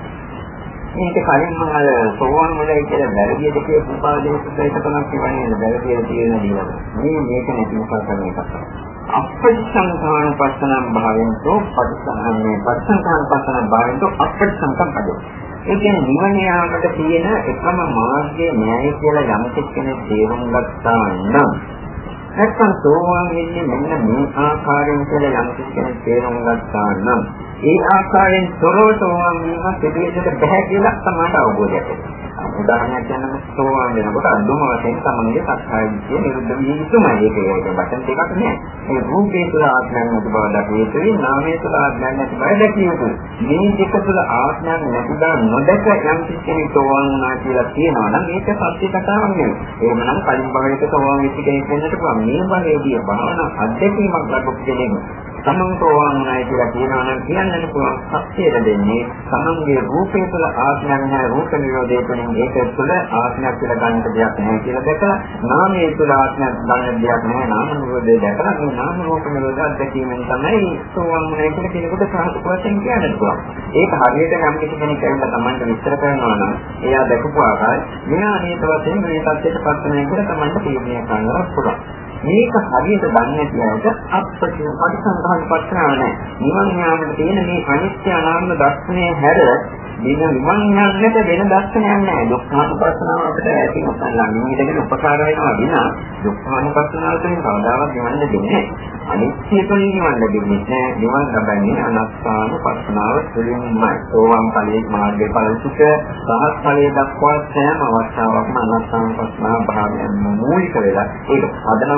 මේක කලින් මම සෝවාන් වෙලයි කියලා බැරිය දෙකේ උපාදේශ දෙක තුනක් කියවන්නේ බැරිය තියෙන දේවල්. මේක නැති මොකක්ද කරන එකක්. අප්‍රතිසංඛාන පස්සන භාවිතෝ පටිසංඛාන පස්සන භාවිතෝ අප්‍රතිසංඛම් පදෝ. ඒ කියන්නේ නිවන යාමට තියෙන එකම මාර්ගය න්‍යාය කියලා යම් කෙනෙක් තේරුම් ගත්තා නම් නැත්නම් සෝවාන් වෙන්නේ මෙන්න මේ ආකාරයෙන් කියලා යම් කෙනෙක් තේරුම් ගත්තා නම් ඒ ආකාරයෙන් තොරව සෝවාන් වීම සිදුවෙන්නට බෑ කියලා තමයි අවබෝධයක් වෙන්නේ. උදාහරණයක් ගන්නම සෝවාන් වෙනකොට අඳුම වශයෙන් තමයි සක්කාය දිට්ඨිය නිරුද්ධ වී යුතුමයි. ඒක බටන් දෙකක් නෑ. මේ රූපේ තුළ ආත්මයක් නැති බව දකිය යුතුයි. නාමයේ තුළ ආත්මයක් නැති බව දකිය යුතුයි. මේ දෙක තුළ ආත්මයක් නැති බව නොදක යම් කෙනෙක් සෝවාන් වුණා කියලා කියනවා නම් ඒක සත්‍ය කතාවක් නෙවෙයි. එහෙමනම් කලින් භවයක සෝවාන් වෙච්ච කෙනෙක් වෙන්නට පුළුවන්. මේ භවයේදී භාවනා අධ්‍යක්ීමක් ලැබුත් කෙනෙක් සමන්තෝවාන් වුණායි කියලා කියනවා නම් කියන්නට පුළුවන් සත්‍යය දෙන්නේ සමන්ගේ රූපේ තුළ ආත්මයක් නැහැ. රූප නිරෝධය තුළින් ඒක තුළ ආත්මයක් කියලා ගන්නට දෙයක් නැහැ කියලා දැකලා නාමයේ තුළ ආත්මයක් ගන්න දෙයක් නැහැ. නාම නිරෝධය දැකලා මේ නාම රූප නිරෝධ අධ්‍යක්ීමෙන් තමයි සෝවාන් වුණායි කියලා කෙනෙකුට සාහිත්‍ය වශයෙන් කියන්නට පුළුවන්. ඒක හරියට යම් කෙනෙක් ඇවිල්ලා Tamanට විස්තර කරනවා නම් එයා දැකපු ආකාරය මෙයා අනේත වශයෙන් මේ තත්ත්වයට පත් වෙනවා කියලා Tamanට තීරණය කරන්න පුළුවන්. මේක හරියට දන්නේ නැතිවට පටිසංඛාන පස්සනාව නැහැ. නිවන් යාමට තියෙන මේ අනිත්‍ය අනාත්ම දර්ශනය හැර නිවන් යාමට වෙන දර්ශනයක් නැහැ. දුක්ඛානුපස්සනාව අපිට ඇති මොකක්ද නිමිතකට උපකාර වෙනවා විනා දුක්ඛානුපස්සනාව තුළින් කවදාවත් නිවන් දෙන්නේ නැහැ. අනිත්‍ය තුළින් නිවන් දෙන්නේ නැහැ. නිවන් ලබන්නේ අනාත්මානුපස්සනාව තුළින්මයි. සෝවාන් ඵලයේ මාර්ගයේ ඵල සුඛ සහත් ඵලයේ දක්වා සෑම අවස්ථාවකම අනාත්මානුපස්සනාව භාවයෙන් මූලික වෙලා ඒක පදනම්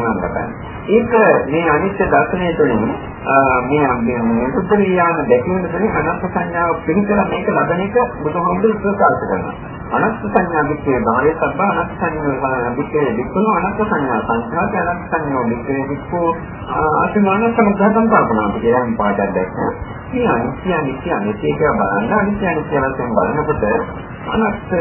ඒක මේ අනිත්‍ය දර්ශනය තුළින් මේ උත්තරීයාම දැකීම තුළින් අනත්ත් සංඥාව පිළිකර මේක ලබන එක බුදුහාමුදුරු ප්‍රකාශ කරනවා. අනත්ත් සංඥා විශ්ේ භාවයේ සබ්බ අනත්ත් සංඥා විශ්ේ විකුණු අනත්ත් සංඥා සංඛාත අනත්ත් සංඥා විශ්ේ විකෝ ආත්මාන සම්පූර්ණ කල්පනා කියලා මේ පාඩයක් දැක්කා. මේ අනිත්‍ය කියලා බලන්න අනිත්‍ය වශයෙන් බලනකොට අනත්ත්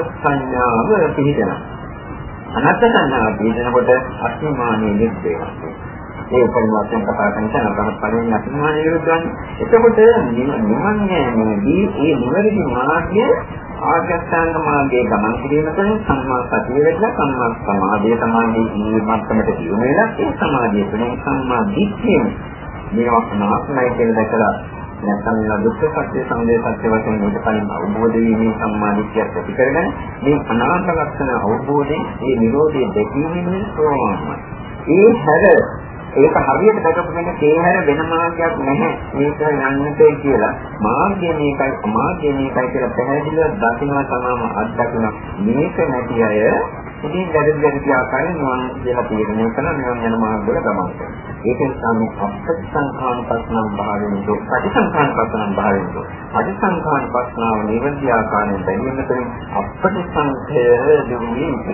සංඥාව පිළිදෙනවා. අනත්ත් සංඥාව පිළිදෙනකොට අස්මානීය දෙයක්. ඒ උපරිම වශයෙන් කතා කරන තැන අපහත් ඵලයෙන් නැතිවෙනවා නිරුද්ධවන්නේ. එතකොට නිවන් යෑමේදී ඒ නිවැරදි මාර්ගය ආගස්ථාංග මාර්ගයේ ගමන් කිරීම තුළින් සම්මා සතිය වෙලා සම්මා සමාධිය තමයි මේ මට්ටමට දියුණු වෙලා ඒ සමාධිය තුළින් සම්මා දිට්ඨිය මේවත් නාස්මයි කියලා දැකලා නැත්නම් මේ දුක්ඛ සත්‍ය සමුදය සත්‍ය වශයෙන් ඊට කලින් අවබෝධ වීමේ සම්මාදිට්ඨියක් ඇති කරගෙන මේ අනාත්ම ලක්ෂණ අවබෝධයෙන් මේ නිරෝධය දැකීමෙන් සෝවාන්යි. ඒ හැර ඒක හරියට දැකපු කෙනෙක් ඒ හැර වෙන මාර්ගයක් නැහැ මේක යන්නට කියලා මාර්ගය මේකයි අමාර්ගය මේකයි කියලා පැහැදිලිව දකින්න තමම අත්දකින්න මේක නැති අය ඉතින් ගැටි ආකාරයෙන් නිවන් කියලා තීරණය කරන නිවන් යන මාර්ගවල ගමන් කරනවා. ඒක නිසා මේ අප්‍රතිසංඛානුපස්සනම් භාවයෙන් ප්‍රතිසංඛානුපස්සනම් භාවයෙන් අධිසංඛානුපස්සනාව නිවැරදි ආකාරයෙන් බැලීම තුළින් අප්‍රතිසංඛය දෙවියන්ට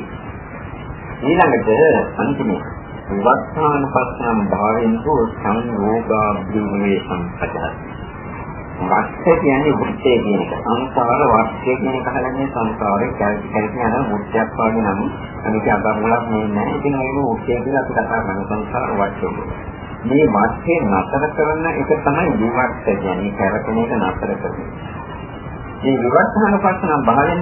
ඊළඟට අන්තිමේ විවස්ථානුපස්සනම් භාවයෙන් සංයෝගා භිවේ සම්පදා වාක්‍ය කියන්නේ මුත්තේ කියන එක. සංසාර වාක්‍ය කියන එක හලන්නේ සංසාරේ කැලි යන මුත්තයක් වගේ නම් මේක අගමුලක් නෙන්නේ. ඉතින් ඒක මුත්තේ කියලා අපි කතා කරන සංසාර වාක්‍ය. මේ වාක්‍ය නතර කරන එක තමයි විවස්ථ කියන්නේ. කරකෙන එක නතර කරන. මේ විවස්ථානුපස්සනම් භාවයෙන්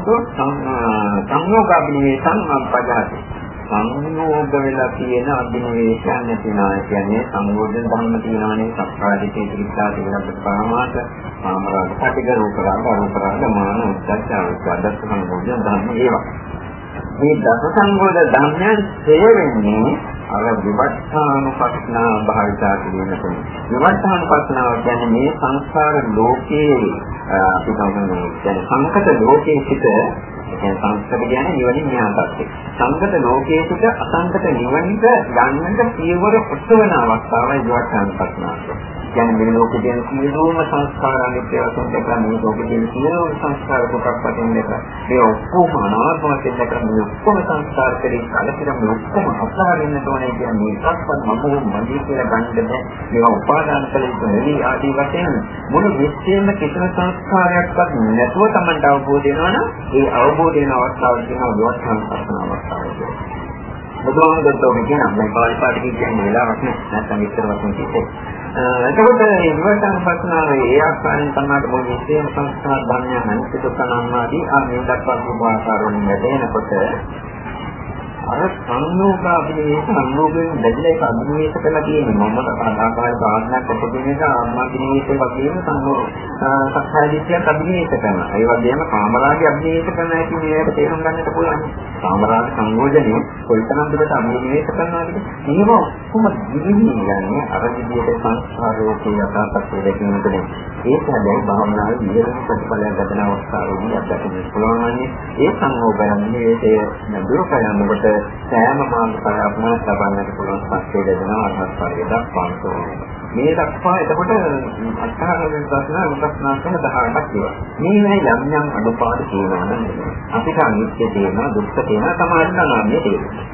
සංයෝගාභිනේ සම්පදාති සංයෝග වෙලා තියෙන අභිනවේෂයන් නැතිනවා කියන්නේ සංයෝජන ධර්ම තියෙනවානේ සක්කාදිටේ ත්‍රිත්‍යා කියන ප්‍රාමාත ආමරාග පටිඝ රූපරාග මාන උච්චාරය අදත් සංයෝජන ධර්ම ඒවා මේ දස සංයෝජන ධර්මයන් හේවෙන්නේ අර විවස්ථානුපස්සනා භාවිතා කිරීමෙන් විවස්ථානුපස්සනාව කියන්නේ මේ සංස්කාර ලෝකයේ අපි කියන්නේ සංකත ලෝකයේ සිට කියන්නේ සංස්කෘත කියන්නේ නිවනින් න්‍යායපත්ති. සංගත ලෝකයේ සිට අසංගත නිවනට යන්නට පියවර උත්සවන අවස්ථාවයි විවස්ථානුපස්සනාව. කියන්නේ මේ ලෝකයේ තියෙන සියලුම සංස්කාර අනිත්‍ය වශයෙන් දැකලා මේ ලෝකයේ තියෙන සියලුම සංස්කාර කොටස් වශයෙන් දැකලා මේ ඔක්කොම අනාත්ම වශයෙන් දැකලා මේ ඔක්කොම සංස්කාර කෙරෙහි කලකිරීම මේ ඔක්කොම අත්හරින්න ඕනේ කියන්නේ ඒකත් මම මන්දී කියලා ගන්න බෑ. මේවා උපාදාන කළ යුතු නෙවෙයි ආදී වශයෙන් මුළු විශ්වයේම කිසිම සංස්කාරයක්වත් නැතුව Tamanට අවබෝධ වෙනවනම් ඒ අවබෝධ වෙන අවස්ථාවට කියනවා විවස්ථානුපස්සනාව අවස්ථාව. බුදුහාමුදුරුවෝ කියන මේ පාරිපාටික කියන්නේ වෙලාවක් නැත්නම් විතර වශයෙන් කිව්වේ. එතකොට මේ විවස්ථානුපස්සනාවේ ඒ ආකාරයෙන් තමයි මොන විශේෂ සංස්කාර ධර්මයන් අනිත්‍ය දුක්ඛ අනාත්මාදී මේ දක්වා තිබු ආකාරවලින් වැදෙනකොට අර සංයෝගාභිනේ සංයෝගයෙන් බැඳලා ඒක අභිනේෂ කරලා තියෙන්නේ මම ආකාරය සාධනක් අපදින එක ආත්මදිනේෂ වගේම සක්කාය දිට්ඨියක් අභිනේෂ කරනවා. ඒ වගේම කාමරාගය අභිනේෂ කරනවා කියන්නේ ඒකට තේරුම් ගන්නට පුළුවන්. කාමරාග සංයෝජනේ කොයිතරම් දුරට අභිනේෂ කරනවද මේව ඔක්කොම දිවින්නේ අර විදිහට සංස්කාරෝකේ යථාර්ථය දැකීමෙන් ඒක හැබැයි භාවනාවේ නිරන්තර ප්‍රතිඵලයක් ගන්න අවස්ථාවේදී අපිට පුළුවන් වන්නේ ඒ සංයෝගයන් මේකේ දුරු කරනකොට සෑම මාර්ගඵලයක්ම ලබන්නට පුළුවන් ශක්තිය ලැබෙනවා අර්ථකාරී දක්වාන්ත මේ දක්වා එතකොට අත්හරින ප්‍රශ්න විපස්සනා කරන 18ක් තියෙනවා. මේ යම් යම් අනුපාඩු තියෙනවා නේද? අපිට අනිත්‍ය තියෙනවා දුක්ඛ තියෙනවා සමාන අනාත්මය තියෙනවා.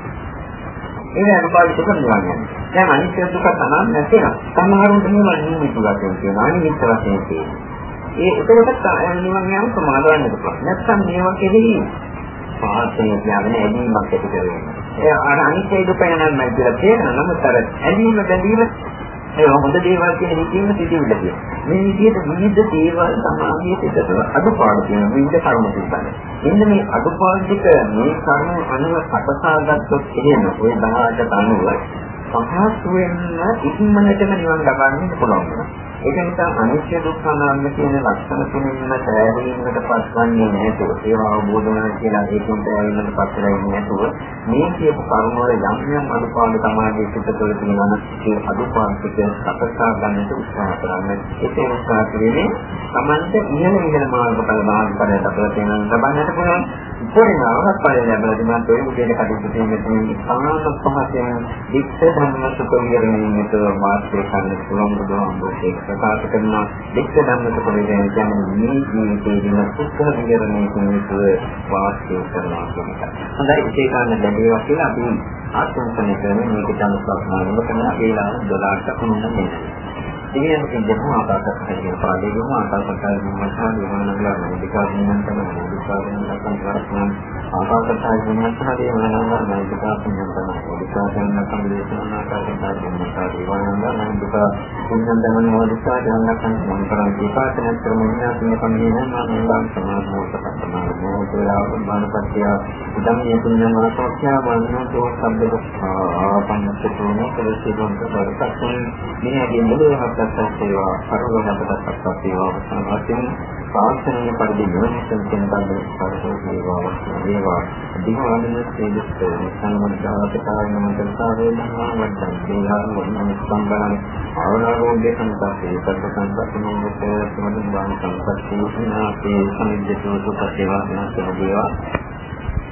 ඒ අනුපාඩු දෙක නිවන්නේ. දැන් අනිත්‍ය දුක්ඛ තනන්න නැතිනම් සමහරුන්ට මේවා නිමිතුලක් තියෙනවා අනිත්‍ය වශයෙන් තියෙනවා. ඒ එතකොට නිවන් යන සමාදවන්නට පුළුවන්. නැත්නම් මේවා කෙරෙහි පාස්යෙන් කියන්නේ ඇදීමක් ඇති කරගන්න. ඒ අර අනිත්‍ය දුක යනන්නයි කියලා තේරෙන නමුත් අර ඇදීම බැඳීම ඒ හොඳ දේවල් කියන හිතීම සිදුවිලා තියෙනවා. මේ විදිහට විවිධ දේවල් සමාධියේ පිටතට අඩුපාඩු තියෙන විවිධ කර්ම තිබෙනවා. එන්න මේ අඩුපාඩු ටික මේ කර්ම අනුව සකසාගත්තොත් එහෙම ওই 18ට අනුව පහසු වෙන්න ඉක්මනටම නිවන් ලබන්න පුළුවන්. ඒක නිසා අනිත්‍ය දුක්ඛ අනාත්ම කියන ලක්ෂණ තුنين පැහැදිලිවකට පස්වන්නේ නැතුව ඒවා අවබෝධ වෙනවා කියලා ඒකෙන් පැහැදිලිවකට පස්වන්නේ නැතුව මේ කියපු කර්ම වල යම් යම් අනුපාඩු තමයි පිටතට තියෙනවා ඒ අනුපාඩු ටික සකසා ගන්නට උත්සාහ කරන්න. ඒක උත්සාහ කිරීමේ සමන්ත ඉහළ මාර්ගඵල මාර්ගඵල ලබා ගැනීම ලබන්නට පුළුවන්. පොරිනාවක් පරිලැබලා තිබෙනවා ඒ විදිහට කටයුතු කිරීමේදී සාමාන්‍ය පහසෙන් වික්ෂ ධර්ම සුඛ විහරණයට වාසය කරන්න පුළුවන් බුදුහාමුදුරුවෝ ප්‍රකාශ කරන වික්ෂ ධර්ම සුඛ විහරණය කියන්නේ මේ ජීවිතයේදී සුඛ විහරණය කියන වාසය කරනවා කියන එක. හොඳයි ඒ කාරණා ලැබේවා කියලා අපි ආශිර්වාද කරන මේක තමයි සාමාන්‍යම කරන වේලාව 12ට වුණා නේද? Dengan menjadi apa sahaja pada rumah atau pada rumah sahaja mana mana jika dengan teman jika dengan akan terapkan apa sahaja dengan sahaja mana mana jika dengan teman jika dengan akan bersama akan dengan sahaja mana mana jika dengan teman jika dengan akan memperang jika dengan termanya punya panggilan memang sangat mudah teman mudah manfaatnya dan yang punya manfaatnya banyak tu sampai apa yang sebelumnya kalau sebelum terdapat ini dia boleh sewa perlu dapat sewa masing-masing pasalnya pada dunia tentang sewa di mana segi misalnya kita mengenal dan dengan pengembangan orang-orang di tempat tertentu mengenai kemudian bangsa seperti ini sampai itu sewa